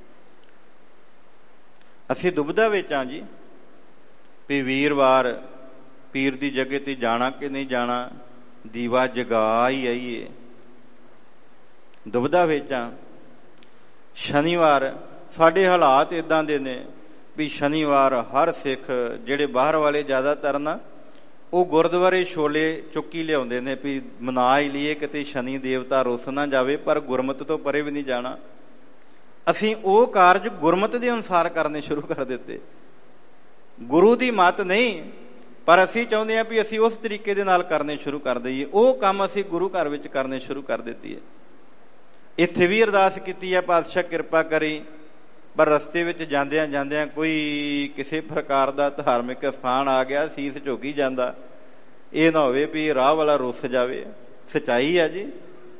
ਅਸੀਂ ਦੁਬਿਧਾ ਵਿੱਚ ਆ ਜੀ ਵੀ ਵੀਰਵਾਰ ਪੀਰ ਦੀ ਜਗ੍ਹਾ ਤੇ ਜਾਣਾ ਕਿ ਨਹੀਂ ਜਾਣਾ, ਦੀਵਾ ਜਗਾ ਹੀ ਆਈਏ। ਦੁਬਿਧਾ ਵਿੱਚ ਆ। ਸ਼ਨੀਵਾਰ ਸਾਡੇ ਹਾਲਾਤ ਇਦਾਂ ਦੇ ਨੇ ਵੀ ਸ਼ਨੀਵਾਰ ਹਰ ਸਿੱਖ, ਜਿਹੜੇ ਬਾਹਰ ਵਾਲੇ ਜ਼ਿਆਦਾਤਰ ਨਾ, ਉਹ ਗੁਰਦੁਆਰੇ ਛੋਲੇ ਚੁੱਕੀ ਲਿਆਉਂਦੇ ਨੇ ਵੀ ਮਨਾ ਹੀ ਲਈਏ ਕਿਤੇ ਸ਼ਨੀ ਦੇਵਤਾ ਰੁੱਸ ਨਾ ਜਾਵੇ, ਪਰ ਗੁਰਮਤਿ ਤੋਂ ਪਰੇ ਵੀ ਨਹੀਂ ਜਾਣਾ। ਅਸੀਂ ਉਹ ਕਾਰਜ ਗੁਰਮਤਿ ਦੇ ਅਨੁਸਾਰ ਕਰਨੇ ਸ਼ੁਰੂ ਕਰ ਦਿੱਤੇ, ਗੁਰੂ ਦੀ ਮੱਤ ਨਹੀਂ, ਪਰ ਅਸੀਂ ਚਾਹੁੰਦੇ ਹਾਂ ਵੀ ਅਸੀਂ ਉਸ ਤਰੀਕੇ ਦੇ ਨਾਲ ਕਰਨੇ ਸ਼ੁਰੂ ਕਰ ਦਈਏ। ਉਹ ਕੰਮ ਅਸੀਂ ਗੁਰੂ ਘਰ ਵਿੱਚ ਕਰਨੇ ਸ਼ੁਰੂ ਕਰ ਦਿੱਤੀ ਹੈ। ਇੱਥੇ ਵੀ ਅਰਦਾਸ ਕੀਤੀ ਹੈ, ਪਾਤਸ਼ਾਹ ਕਿਰਪਾ ਕਰੀ, ਪਰ ਰਸਤੇ ਵਿੱਚ ਜਾਂਦਿਆਂ ਜਾਂਦਿਆਂ ਕੋਈ ਕਿਸੇ ਪ੍ਰਕਾਰ ਦਾ ਧਾਰਮਿਕ ਸਥਾਨ ਆ ਗਿਆ, ਸੀਸ ਝੁਕੀ ਜਾਂਦਾ, ਇਹ ਨਾ ਹੋਵੇ ਵੀ ਰਾਹ ਵਾਲਾ ਰੁੱਸ ਜਾਵੇ। ਸੱਚਾਈ ਹੈ ਜੀ।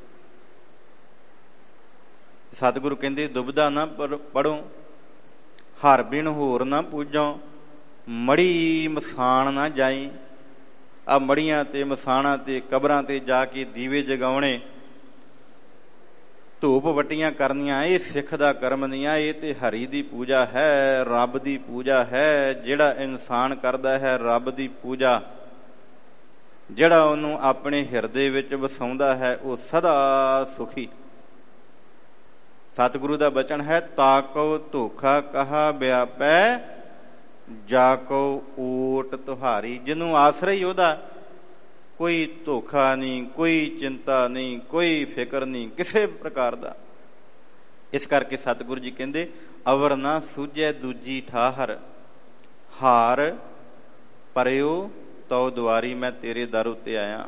ਸਤਿਗੁਰੂ ਕਹਿੰਦੇ ਦੁਬਿਧਾ ਨਾ ਪੜੋ, ਹਰ ਬਿਨ ਹੋਰ ਨਾ ਪੂਜੋ, ਮੜੀ ਮਸਾਣ ਨਾ ਜਾਈ। ਆ ਮੜੀਆਂ ਤੇ ਮਸਾਣਾਂ ਤੇ ਕਬਰਾਂ ਤੇ ਜਾ ਕੇ ਦੀਵੇ ਜਗਾਉਣੇ, ਧੂਪ ਵੱਟੀਆਂ ਕਰਨੀਆਂ, ਇਹ ਸਿੱਖ ਦਾ ਕਰਮ ਨਹੀਂ ਆ। ਇਹ ਤੇ ਹਰੀ ਦੀ ਪੂਜਾ ਹੈ, ਰੱਬ ਦੀ ਪੂਜਾ ਹੈ। ਜਿਹੜਾ ਇਨਸਾਨ ਕਰਦਾ ਹੈ ਰੱਬ ਦੀ ਪੂਜਾ, ਜਿਹੜਾ ਉਹਨੂੰ ਆਪਣੇ ਹਿਰਦੇ ਵਿੱਚ ਵਸਾਉਂਦਾ ਹੈ, ਉਹ ਸਦਾ ਸੁਖੀ। ਸਤਿਗੁਰੂ ਦਾ ਬਚਨ ਹੈ, ਤਾਕੋ ਧੋਖਾ ਕਹਾ ਵਿਆਪੈ, ਜਾ ਕੋ ਓਟ ਤੁਹਾਰੀ। ਜਿਹਨੂੰ ਆਸਰਾ ਉਹਦਾ, ਕੋਈ ਧੋਖਾ ਨਹੀਂ, ਕੋਈ ਚਿੰਤਾ ਨਹੀਂ, ਕੋਈ ਫਿਕਰ ਨਹੀਂ ਕਿਸੇ ਪ੍ਰਕਾਰ ਦਾ। ਇਸ ਕਰਕੇ ਸਤਿਗੁਰੂ ਜੀ ਕਹਿੰਦੇ ਅਵਰ ਨਾ ਸੂਝੈ ਦੂਜੀ ਠਾਹਰ, ਹਾਰ ਭਰਿਓ ਤਉ ਦੁਆਰੀ। ਮੈਂ ਤੇਰੇ ਦਰ ਉੱਤੇ ਆਇਆ,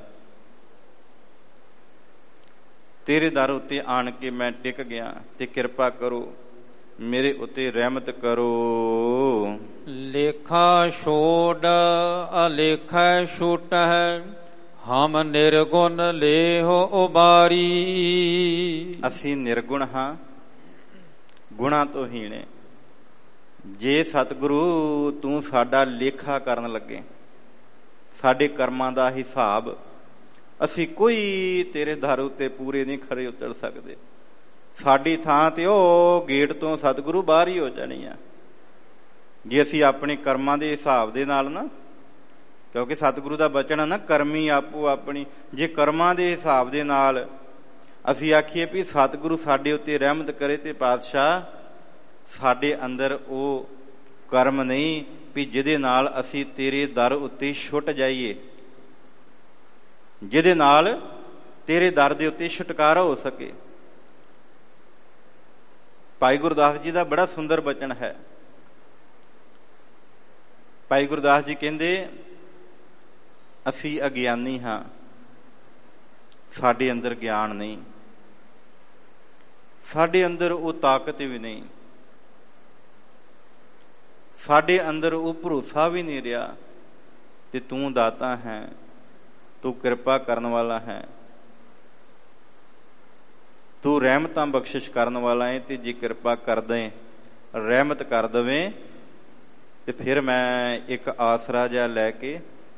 ਤੇਰੇ ਦਰ ਉੱਤੇ ਆਣ ਕੇ ਮੈਂ ਟਿਕ ਗਿਆ, ਤੇ ਕਿਰਪਾ ਕਰੋ, ਮੇਰੇ ਉੱਤੇ ਰਹਿਮਤ ਕਰੋ। ਲੇਖਾ ਛੋੜ ਅਲੇਖਾ ਛੂਟਹਿ, ਹਮ ਨਿਰਗੁਣ ਲੇਹੋ ਉਬਾਰੀ। ਅਸੀਂ ਨਿਰਗੁਣ ਹਾਂ, ਗੁਣਾਂ ਤੋਂ ਹੀਣੇ। ਜੇ ਸਤਿਗੁਰੂ ਤੂੰ ਸਾਡਾ ਲੇਖਾ ਕਰਨ ਲੱਗੇ, ਸਾਡੇ ਕਰਮਾਂ ਦਾ ਹਿਸਾਬ, ਅਸੀਂ ਕੋਈ ਤੇਰੇ ਦਰ ਉੱਤੇ ਪੂਰੇ ਨਹੀਂ ਖਰੇ ਉਤਰ ਸਕਦੇ। ਸਾਡੀ ਥਾਂ ਤੇ ਉਹ ਗੇਟ ਤੋਂ ਸਤਿਗੁਰੂ ਬਾਹਰ ਹੀ ਹੋ ਜਾਣੀ ਆ ਜੇ ਅਸੀਂ ਆਪਣੇ ਕਰਮਾਂ ਦੇ ਹਿਸਾਬ ਦੇ ਨਾਲ ਨਾ, ਕਿਉਂਕਿ ਸਤਿਗੁਰੂ ਦਾ ਬਚਨ ਹੈ ਨਾ, ਕਰਮੀ ਆਪੋ ਆਪਣੀ। ਜੇ ਕਰਮਾਂ ਦੇ ਹਿਸਾਬ ਦੇ ਨਾਲ ਅਸੀਂ ਆਖੀਏ ਵੀ ਸਤਿਗੁਰੂ ਸਾਡੇ ਉੱਤੇ ਰਹਿਮਤ ਕਰੇ, ਤੇ ਪਾਤਸ਼ਾਹ ਸਾਡੇ ਅੰਦਰ ਉਹ ਕਰਮ ਨਹੀਂ ਵੀ ਜਿਹਦੇ ਨਾਲ ਅਸੀਂ ਤੇਰੇ ਦਰ ਉੱਤੇ ਛੁੱਟ ਜਾਈਏ, ਜਿਹਦੇ ਨਾਲ ਤੇਰੇ ਦਰ ਦੇ ਉੱਤੇ ਛੁਟਕਾਰਾ ਹੋ ਸਕੇ। ਭਾਈ ਗੁਰਦਾਸ ਜੀ ਦਾ ਬੜਾ ਸੁੰਦਰ ਬਚਨ ਹੈ। ਭਾਈ ਗੁਰਦਾਸ ਜੀ ਕਹਿੰਦੇ, ਅਸੀਂ ਅਗਿਆਨੀ ਹਾਂ, ਸਾਡੇ ਅੰਦਰ ਗਿਆਨ ਨਹੀਂ, ਸਾਡੇ ਅੰਦਰ ਉਹ ਤਾਕਤ ਵੀ ਨਹੀਂ, ਸਾਡੇ ਅੰਦਰ ਉਹ ਭਰੋਸਾ ਵੀ ਨਹੀਂ ਰਿਹਾ ਤੇ ਤੂੰ ਦਾਤਾ ਹੈ, ਤੂੰ ਕਿਰਪਾ ਕਰਨ ਵਾਲਾ ਹੈ, ਤੂੰ ਰਹਿਮਤਾਂ ਬਖਸ਼ਿਸ਼ ਕਰਨ ਵਾਲਾ ਹੈ। ਤੇ ਜੇ ਕਿਰਪਾ ਕਰ ਦੇ, ਰਹਿਮਤ ਕਰ ਦੇਵੇਂ, ਤੇ ਫਿਰ ਮੈਂ ਇੱਕ ਆਸਰਾ ਜਿਹਾ ਲੈ ਕੇ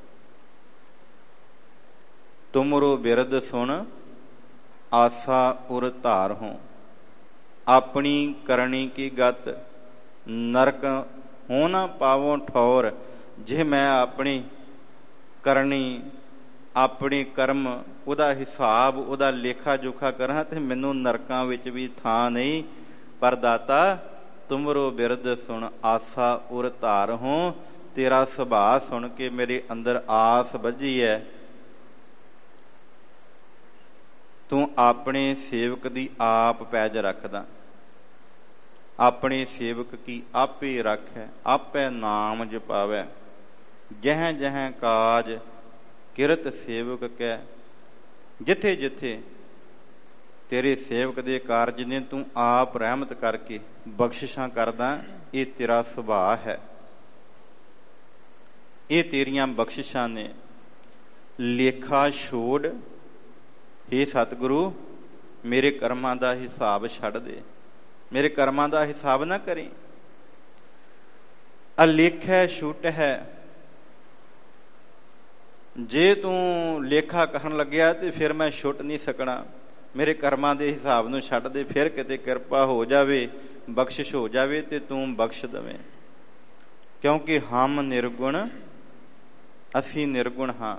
ਤੁਮਰੋ ਬਿਰਦ ਸੁਣ ਆਸਾ ਉਰ ਧਾਰ ਹੋਂ, ਆਪਣੀ ਕਰਨੀ ਕੀ ਗਤ ਨਰਕ ਹੋ ਨਾ ਪਾਵੋ ਠੌਰ। ਜੇ ਮੈਂ ਆਪਣੀ ਕਰਨੀ, ਆਪਣੇ ਕਰਮ, ਉਹਦਾ ਹਿਸਾਬ, ਉਹਦਾ ਲੇਖਾ ਜੋਖਾ ਕਰਾਂ ਤੇ ਮੈਨੂੰ ਨਰਕਾਂ ਵਿੱਚ ਵੀ ਥਾਂ ਨਹੀਂ। ਪਰ ਦਾਤਾ ਤੁਮਰੋ ਬਿਰਦ ਸੁਣ ਆਸਾ ਉਰ ਧਾਰ ਹੋਂ, ਤੇਰਾ ਸੁਭਾਅ ਸੁਣ ਕੇ ਮੇਰੇ ਅੰਦਰ ਆਸ ਬੱਝੀ ਹੈ। ਤੂੰ ਆਪਣੇ ਸੇਵਕ ਦੀ ਆਪ ਪੈਜ ਰੱਖਦਾ, ਆਪਣੇ ਸੇਵਕ ਕੀ ਆਪੇ ਰੱਖੈ, ਆਪੇ ਨਾਮ ਜਪਾਵੈ। ਜਹ ਜਹ ਕਾਜ ਕਿਰਤ ਸੇਵਕ ਕੈ, ਜਿੱਥੇ ਜਿੱਥੇ ਤੇਰੇ ਸੇਵਕ ਦੇ ਕਾਰਜ ਨੇ ਤੂੰ ਆਪ ਰਹਿਮਤ ਕਰਕੇ ਬਖਸ਼ਿਸ਼ਾਂ ਕਰਦਾ। ਇਹ ਤੇਰਾ ਸੁਭਾਅ ਹੈ, ਇਹ ਤੇਰੀਆਂ ਬਖਸ਼ਿਸ਼ਾਂ ਨੇ। ਲੇਖਾ ਛੋੜ, ਹੇ ਸਤਿਗੁਰੂ ਮੇਰੇ ਕਰਮਾਂ ਦਾ ਹਿਸਾਬ ਛੱਡ ਦੇ, ਮੇਰੇ ਕਰਮਾਂ ਦਾ ਹਿਸਾਬ ਨਾ ਕਰੀ। ਅਲੇਖੈ ਛੁੱਟ ਹੈ, ਜੇ ਤੂੰ ਲੇਖਾ ਕਰਨ ਲੱਗਿਆ ਤੇ ਫਿਰ ਮੈਂ ਛੁੱਟ ਨਹੀਂ ਸਕਣਾ। ਮੇਰੇ ਕਰਮਾਂ ਦੇ ਹਿਸਾਬ ਨੂੰ ਛੱਡ ਦੇ, ਫਿਰ ਕਿਤੇ ਕਿਰਪਾ ਹੋ ਜਾਵੇ, ਬਖਸ਼ਿਸ਼ ਹੋ ਜਾਵੇ ਤੇ ਤੂੰ ਬਖਸ਼ ਦੇਵੇਂ। ਕਿਉਂਕਿ ਹਮ ਨਿਰਗੁਣ, ਅਸੀਂ ਨਿਰਗੁਣ ਹਾਂ,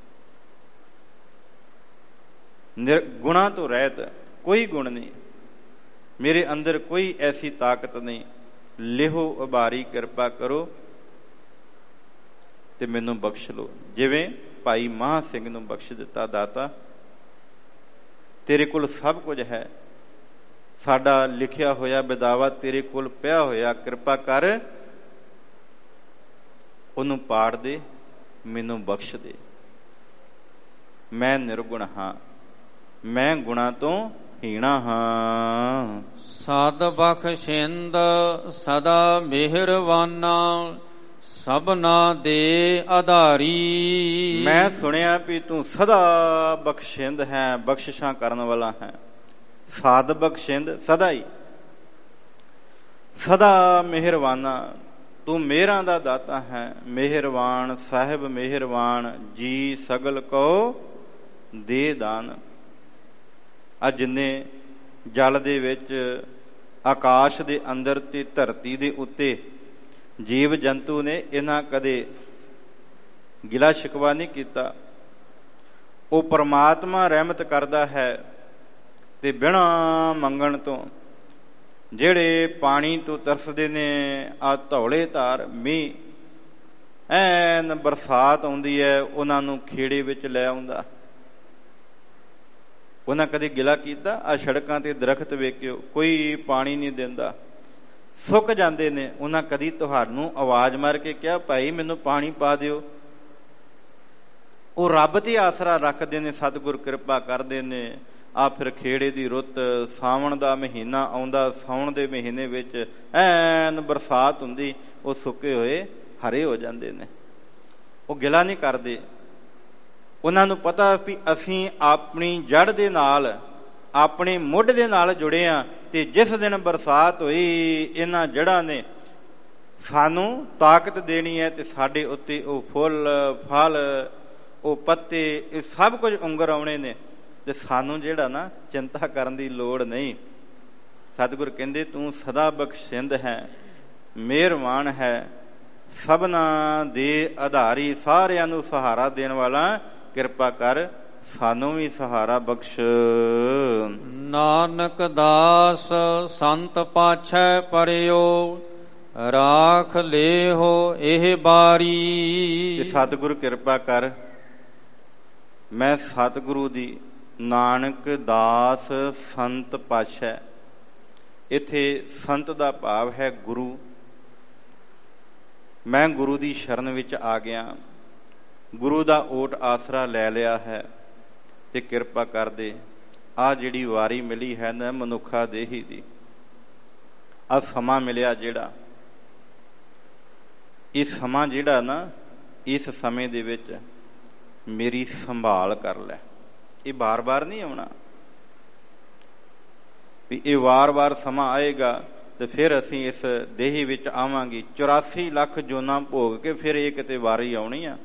ਗੁਣਾਂ ਤੋਂ ਰਹਿਤ, ਕੋਈ ਗੁਣ ਨਹੀਂ, ਮੇਰੇ ਅੰਦਰ ਕੋਈ ਐਸੀ ਤਾਕਤ ਨਹੀਂ। ਲਿਹੋ ਉਬਾਰੀ ਕਿਰਪਾ ਕਰੋ ਤੇ ਮੈਨੂੰ ਬਖਸ਼ ਲਓ। ਜਿਵੇਂ ਭਾਈ ਮਹਾਂ ਸਿੰਘ ਨੂੰ ਬਖਸ਼ ਦਿੱਤਾ, ਦਾਤਾ ਤੇਰੇ ਕੋਲ ਸਭ ਕੁਝ ਹੈ, ਸਾਡਾ ਲਿਖਿਆ ਹੋਇਆ ਬਿਦਾਵਾ ਤੇਰੇ ਕੋਲ ਪਿਆ ਹੋਇਆ, ਕਿਰਪਾ ਕਰ ਉਹਨੂੰ ਪਾੜ ਦੇ, ਮੈਨੂੰ ਬਖਸ਼ ਦੇ। ਮੈਂ ਨਿਰਗੁਣ ਹਾਂ, ਮੈਂ ਗੁਣਾਂ ਤੋਂ ਹੀਣਾ ਹਾਂ। ਸਦ ਬਖਸ਼ਿੰਦ ਸਦਾ ਮਿਹਰਵਾਨਾ, ਸਭਨਾ ਦੇ ਆਧਾਰੀ। ਮੈਂ ਸੁਣਿਆ ਵੀ ਤੂੰ ਸਦਾ ਬਖਸ਼ਿੰਦ ਹੈ, ਬਖਸ਼ਿਸ਼ਾਂ ਕਰਨ ਵਾਲਾ ਹੈ। ਸਾਧ ਬਖਸ਼ਿੰਦ, ਸਦਾ ਹੀ, ਸਦਾ ਮਿਹਰਵਾਨਾ, ਤੂੰ ਮਿਹਰਾਂ ਦਾ ਦਾਤਾ ਹੈ। ਮਿਹਰਵਾਨ ਸਾਹਿਬ ਮਿਹਰਵਾਨ, ਜੀ ਸਗਲ ਕੋ ਦੇ ਦਾਨ। ਆ ਜਿੰਨੇ ਜਲ ਦੇ ਵਿੱਚ, ਆਕਾਸ਼ ਦੇ ਅੰਦਰ ਤੇ ਧਰਤੀ ਦੇ ਉੱਤੇ ਜੀਵ ਜੰਤੂ ਨੇ, ਇਹਨਾਂ ਕਦੇ ਗਿਲਾ ਸ਼ਿਕਵਾ ਨਹੀਂ ਕੀਤਾ। ਉਹ ਪਰਮਾਤਮਾ ਰਹਿਮਤ ਕਰਦਾ ਹੈ ਤੇ ਬਿਨਾਂ ਮੰਗਣ ਤੋਂ। ਜਿਹੜੇ ਪਾਣੀ ਤੋਂ ਤਰਸਦੇ ਨੇ, ਆ ਧੌਲੇ ਧਾਰ ਮੀਂਹ, ਐਨ ਬਰਸਾਤ ਆਉਂਦੀ ਹੈ, ਉਹਨਾਂ ਨੂੰ ਖੇੜੇ ਵਿੱਚ ਲੈ ਆਉਂਦਾ। ਉਹਨਾਂ ਕਦੇ ਗਿਲਾ ਕੀਤਾ? ਆ ਸੜਕਾਂ ਤੇ ਦਰਖਤ ਵੇਖਿਓ, ਕੋਈ ਪਾਣੀ ਨਹੀਂ ਦਿੰਦਾ, ਸੁੱਕ ਜਾਂਦੇ ਨੇ। ਉਹਨਾਂ ਕਦੀ ਤੁਹਾਨੂੰ ਆਵਾਜ਼ ਮਾਰ ਕੇ ਕਿਹਾ ਭਾਈ ਮੈਨੂੰ ਪਾਣੀ ਪਾ ਦਿਓ? ਉਹ ਰੱਬ ਤੇ ਆਸਰਾ ਰੱਖਦੇ ਨੇ, ਸਤਿਗੁਰ ਕਿਰਪਾ ਕਰਦੇ ਨੇ। ਆ ਫਿਰ ਖੇੜੇ ਦੀ ਰੁੱਤ, ਸਾਵਣ ਦਾ ਮਹੀਨਾ ਆਉਂਦਾ, ਸਾਉਣ ਦੇ ਮਹੀਨੇ ਵਿੱਚ ਐਨ ਬਰਸਾਤ ਹੁੰਦੀ, ਉਹ ਸੁੱਕੇ ਹੋਏ ਹਰੇ ਹੋ ਜਾਂਦੇ ਨੇ। ਉਹ ਗਿਲਾ ਨਹੀਂ ਕਰਦੇ, ਉਹਨਾਂ ਨੂੰ ਪਤਾ ਵੀ ਅਸੀਂ ਆਪਣੀ ਜੜ ਦੇ ਨਾਲ, ਆਪਣੇ ਮੁੱਢ ਦੇ ਨਾਲ ਜੁੜੇ ਆ, ਤੇ ਜਿਸ ਦਿਨ ਬਰਸਾਤ ਹੋਈ ਇਹਨਾਂ ਜੜ੍ਹਾਂ ਨੇ ਸਾਨੂੰ ਤਾਕਤ ਦੇਣੀ ਹੈ, ਤੇ ਸਾਡੇ ਉੱਤੇ ਉਹ ਫੁੱਲ ਫਲ, ਉਹ ਪੱਤੇ, ਇਹ ਸਭ ਕੁਝ ਉਂਗਰ ਆਉਣੇ ਨੇ, ਤੇ ਸਾਨੂੰ ਜਿਹੜਾ ਨਾ ਚਿੰਤਾ ਕਰਨ ਦੀ ਲੋੜ ਨਹੀਂ। ਸਤਿਗੁਰ ਕਹਿੰਦੇ ਤੂੰ ਸਦਾ ਬਖਸ਼ਿੰਦ ਹੈ, ਮਿਹਰਬਾਨ ਹੈ, ਸਭਨਾ ਦੇ ਆਧਾਰੀ, ਸਾਰਿਆਂ ਨੂੰ ਸਹਾਰਾ ਦੇਣ ਵਾਲਾ, ਕਿਰਪਾ ਕਰ ਸਾਨੂੰ ਵੀ ਸਹਾਰਾ ਬਖਸ਼। ਨਾਨਕ ਦਾਸ ਸੰਤ ਪਾਛੈ ਪਰਿਓ ਰਾਖ ਲੇਹੋ ਇਹ ਬਾਰੀ। ਤੇ ਸਤਿਗੁਰੂ ਕਿਰਪਾ ਕਰ, ਮੈਂ ਸਤਿਗੁਰੂ ਦੀ ਨਾਨਕ ਦਾਸ ਸੰਤ ਪਾਛੈ। ਇੱਥੇ ਸੰਤ ਦਾ ਭਾਵ ਹੈ ਗੁਰੂ। ਮੈਂ ਗੁਰੂ ਦੀ ਸ਼ਰਨ ਵਿੱਚ ਆ ਗਿਆ, ਗੁਰੂ ਦਾ ਓਟ ਆਸਰਾ ਲੈ ਲਿਆ ਹੈ। ਤੇ ਕਿਰਪਾ ਕਰਦੇ ਆਹ ਜਿਹੜੀ ਵਾਰੀ ਮਿਲੀ ਹੈ ਨਾ ਮਨੁੱਖਾ ਦੇਹੀ ਦੀ, ਆਹ ਸਮਾਂ ਮਿਲਿਆ ਜਿਹੜਾ, ਇਹ ਸਮਾਂ ਜਿਹੜਾ ਨਾ, ਇਸ ਸਮੇਂ ਦੇ ਵਿੱਚ ਮੇਰੀ ਸੰਭਾਲ ਕਰ ਲੈ। ਇਹ ਬਾਰ-ਬਾਰ ਨਹੀਂ ਆਉਣਾ ਵੀ ਇਹ ਵਾਰ-ਵਾਰ ਸਮਾਂ ਆਏਗਾ ਤੇ ਫਿਰ ਅਸੀਂ ਇਸ ਦੇਹੀ ਵਿੱਚ ਆਵਾਂਗੇ। 84 ਲੱਖ ਜੋਨਾਂ ਭੋਗ ਕੇ ਫਿਰ ਇਹ ਕਿਤੇ ਵਾਰੀ ਆਉਣੀ ਆ।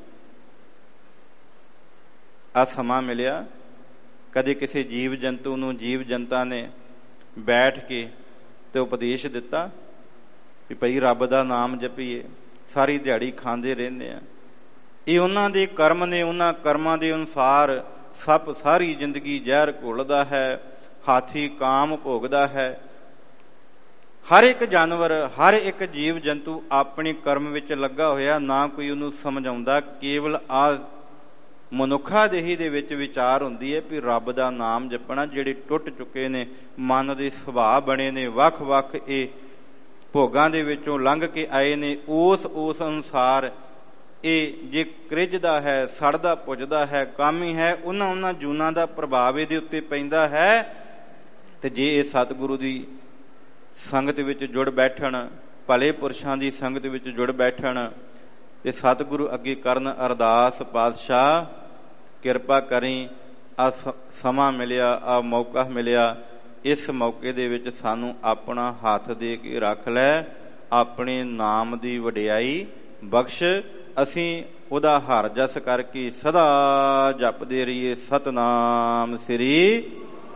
ਆ ਸਮਾਂ ਮਿਲਿਆ, ਕਦੇ ਕਿਸੇ ਜੀਵ ਜੰਤੂ ਨੂੰ ਜੀਵ ਜਨਤਾ ਨੇ ਬੈਠ ਕੇ ਤੇ ਉਪਦੇਸ਼ ਦਿੱਤਾ ਵੀ ਭਾਈ ਰੱਬ ਦਾ ਨਾਮ ਜਪੀਏ, ਸਾਰੀ ਦਿਹਾੜੀ ਖਾਂਦੇ ਰਹਿੰਦੇ ਆ। ਇਹ ਉਹਨਾਂ ਦੇ ਕਰਮ ਨੇ, ਉਹਨਾਂ ਕਰਮਾਂ ਦੇ ਅਨੁਸਾਰ ਸੱਪ ਸਾਰੀ ਜ਼ਿੰਦਗੀ ਜ਼ਹਿਰ ਘੁਲਦਾ ਹੈ, ਹਾਥੀ ਕਾਮ ਭੋਗਦਾ ਹੈ। ਹਰ ਇੱਕ ਜਾਨਵਰ, ਹਰ ਇੱਕ ਜੀਵ ਜੰਤੂ ਆਪਣੇ ਕਰਮ ਵਿੱਚ ਲੱਗਾ ਹੋਇਆ, ਨਾ ਕੋਈ ਉਹਨੂੰ ਸਮਝਾਉਂਦਾ। ਕੇਵਲ ਆ ਮਨੁੱਖਾ ਦੇਹੀ ਦੇ ਵਿੱਚ ਵਿਚਾਰ ਹੁੰਦੀ ਹੈ ਵੀ ਰੱਬ ਦਾ ਨਾਮ ਜਪਣਾ। ਜਿਹੜੇ ਟੁੱਟ ਚੁੱਕੇ ਨੇ, ਮਨ ਦੇ ਸੁਭਾਅ ਬਣੇ ਨੇ, ਵੱਖ-ਵੱਖ ਇਹ ਭੋਗਾਂ ਦੇ ਵਿੱਚੋਂ ਲੰਘ ਕੇ ਆਏ ਨੇ, ਉਸ ਅਨੁਸਾਰ ਇਹ ਜੇ ਕ੍ਰਿਜਦਾ ਹੈ, ਸੜਦਾ ਪੁੱਜਦਾ ਹੈ, ਕਾਮੀ ਹੈ, ਉਹਨਾਂ ਜੂਨਾਂ ਦਾ ਪ੍ਰਭਾਵ ਇਹਦੇ ਉੱਤੇ ਪੈਂਦਾ ਹੈ। ਤੇ ਜੇ ਇਹ ਸਤਿਗੁਰੂ ਦੀ ਸੰਗਤ ਵਿੱਚ ਜੁੜ ਬੈਠਣ, ਭਲੇ ਪੁਰਸ਼ਾਂ ਦੀ ਸੰਗਤ ਵਿੱਚ ਜੁੜ ਬੈਠਣ ਤੇ ਸਤਿਗੁਰੂ ਅੱਗੇ ਕਰਨ ਅਰਦਾਸ, ਪਾਤਸ਼ਾਹ ਕਿਰਪਾ ਕਰੀ, ਆ ਸਮਾਂ ਮਿਲਿਆ, ਆ ਮੌਕਾ ਮਿਲਿਆ, ਇਸ ਮੌਕੇ ਦੇ ਵਿੱਚ ਸਾਨੂੰ ਆਪਣਾ ਹੱਥ ਦੇ ਕੇ ਰੱਖ ਲੈ, ਆਪਣੇ ਨਾਮ ਦੀ ਵਡਿਆਈ ਬਖਸ਼। ਅਸੀਂ ਉਹਦਾ ਹਰ ਜਸ ਕਰਕੇ ਸਦਾ ਜਪਦੇ ਰਹੀਏ ਸਤਨਾਮ ਸ੍ਰੀ।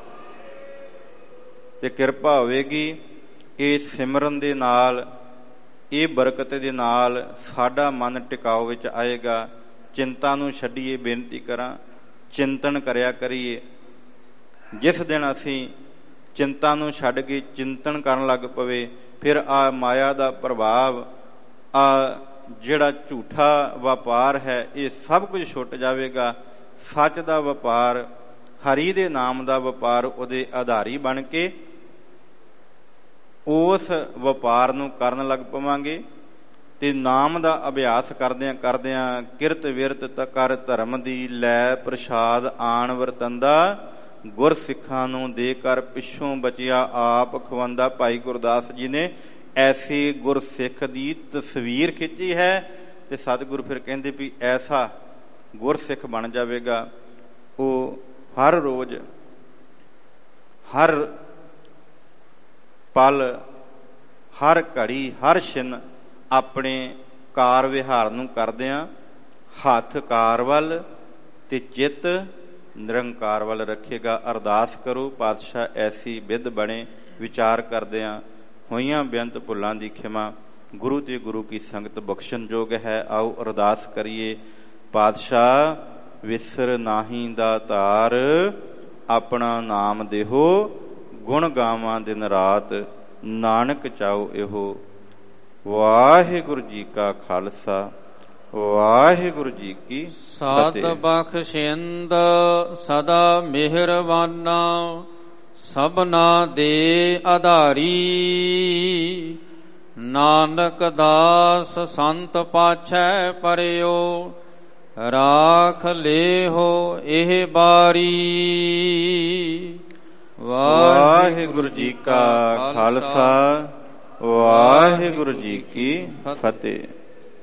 ਤੇ ਕਿਰਪਾ ਹੋਵੇਗੀ ਇਹ ਸਿਮਰਨ ਦੇ ਨਾਲ, ਇਹ ਬਰਕਤ ਦੇ ਨਾਲ ਸਾਡਾ ਮਨ ਟਿਕਾਓ ਵਿੱਚ ਆਏਗਾ। ਚਿੰਤਾ ਨੂੰ ਛੱਡੀਏ, ਬੇਨਤੀ ਕਰਾਂ, ਚਿੰਤਨ ਕਰਿਆ ਕਰੀਏ। ਜਿਸ ਦਿਨ ਅਸੀਂ ਚਿੰਤਾ ਨੂੰ ਛੱਡ ਕੇ ਚਿੰਤਨ ਕਰਨ ਲੱਗ ਪਵੇ, ਫਿਰ ਆ ਮਾਇਆ ਦਾ ਪ੍ਰਭਾਵ, ਆ ਜਿਹੜਾ ਝੂਠਾ ਵਪਾਰ ਹੈ, ਇਹ ਸਭ ਕੁਝ ਛੁੱਟ ਜਾਵੇਗਾ। ਸੱਚ ਦਾ ਵਪਾਰ, ਹਰੀ ਦੇ ਨਾਮ ਦਾ ਵਪਾਰ ਉਹਦੇ ਆਧਾਰੀ ਬਣ ਕੇ ਉਸ ਵਪਾਰ ਨੂੰ ਕਰਨ ਲੱਗ ਪਵਾਂਗੇ। ਤੇ ਨਾਮ ਦਾ ਅਭਿਆਸ ਕਰਦਿਆਂ ਕਰਦਿਆਂ ਕਿਰਤ ਵਿਰਤ ਕਰ ਧਰਮ ਦੀ ਲੈ ਪ੍ਰਸ਼ਾਦ ਆਣ ਵਰਤੰਦਾ, ਗੁਰ ਸਿੱਖਾਂ ਨੂੰ ਦੇ ਕਰ ਪਿੱਛੋਂ ਬਚਿਆ ਆਪ ਖਵਾਂਦਾ। ਭਾਈ ਗੁਰਦਾਸ ਜੀ ਨੇ ਐਸੀ ਗੁਰਸਿੱਖ ਦੀ ਤਸਵੀਰ ਖਿੱਚੀ ਹੈ ਤੇ ਸਤਿਗੁਰੂ ਫਿਰ ਕਹਿੰਦੇ ਵੀ ਐਸਾ ਗੁਰਸਿੱਖ ਬਣ ਜਾਵੇਗਾ। ਉਹ ਹਰ ਰੋਜ਼, ਹਰ ਪਲ, ਹਰ ਘੜੀ, ਹਰ ਛਿਨ ਆਪਣੇ ਕਾਰ ਵਿਹਾਰ ਨੂੰ ਕਰਦਿਆਂ ਹੱਥ ਕਾਰ ਵੱਲ ਤੇ ਚਿੱਤ ਨਿਰੰਕਾਰ ਵੱਲ ਰੱਖੇਗਾ। ਅਰਦਾਸ ਕਰੋ ਪਾਤਸ਼ਾਹ ਐਸੀ ਵਿਧ ਬਣੇ। ਵਿਚਾਰ ਕਰਦਿਆਂ ਹੋਈਆਂ ਬੇਅੰਤ ਭੁੱਲਾਂ ਦੀ ਖਿਮਾ, ਗੁਰੂ ਤੇ ਗੁਰੂ ਕੀ ਸੰਗਤ ਬਖਸ਼ਣ ਯੋਗ ਹੈ। ਆਓ ਅਰਦਾਸ ਕਰੀਏ। ਪਾਤਸ਼ਾਹ ਵਿਸਰ ਨਾਹੀ ਦਾ ਧਾਰ, ਆਪਣਾ ਨਾਮ ਦੇਹੋ, ਗੁਣ ਗਾਵਾਂ ਦਿਨ ਰਾਤ, ਨਾਨਕ ਚਾਓ ਇਹੋ। ਵਾਹਿਗੁਰੂ ਜੀ ਕਾ ਖਾਲਸਾ, ਵਾਹਿਗੁਰੂ ਜੀ ਕੀ ਸਤ ਬਖਸ਼ਿੰਦ ਸਦਾ ਮਿਹਰਬਾਨਾ, ਸਭਨਾ ਦੇ ਆਧਾਰੀ। ਨਾਨਕ ਦਾਸ ਸੰਤ ਪਾਛੈ ਪਰਿਓ, ਰਾਖ ਲੇਹੋ ਇਹ ਬਾਰੀ। ਵਾਹਿਗੁਰੂ ਜੀ ਕਾ ਖਾਲਸਾ, ਵਾਹਿਗੁਰੂ ਜੀ ਕੀ ਫਤਿਹ।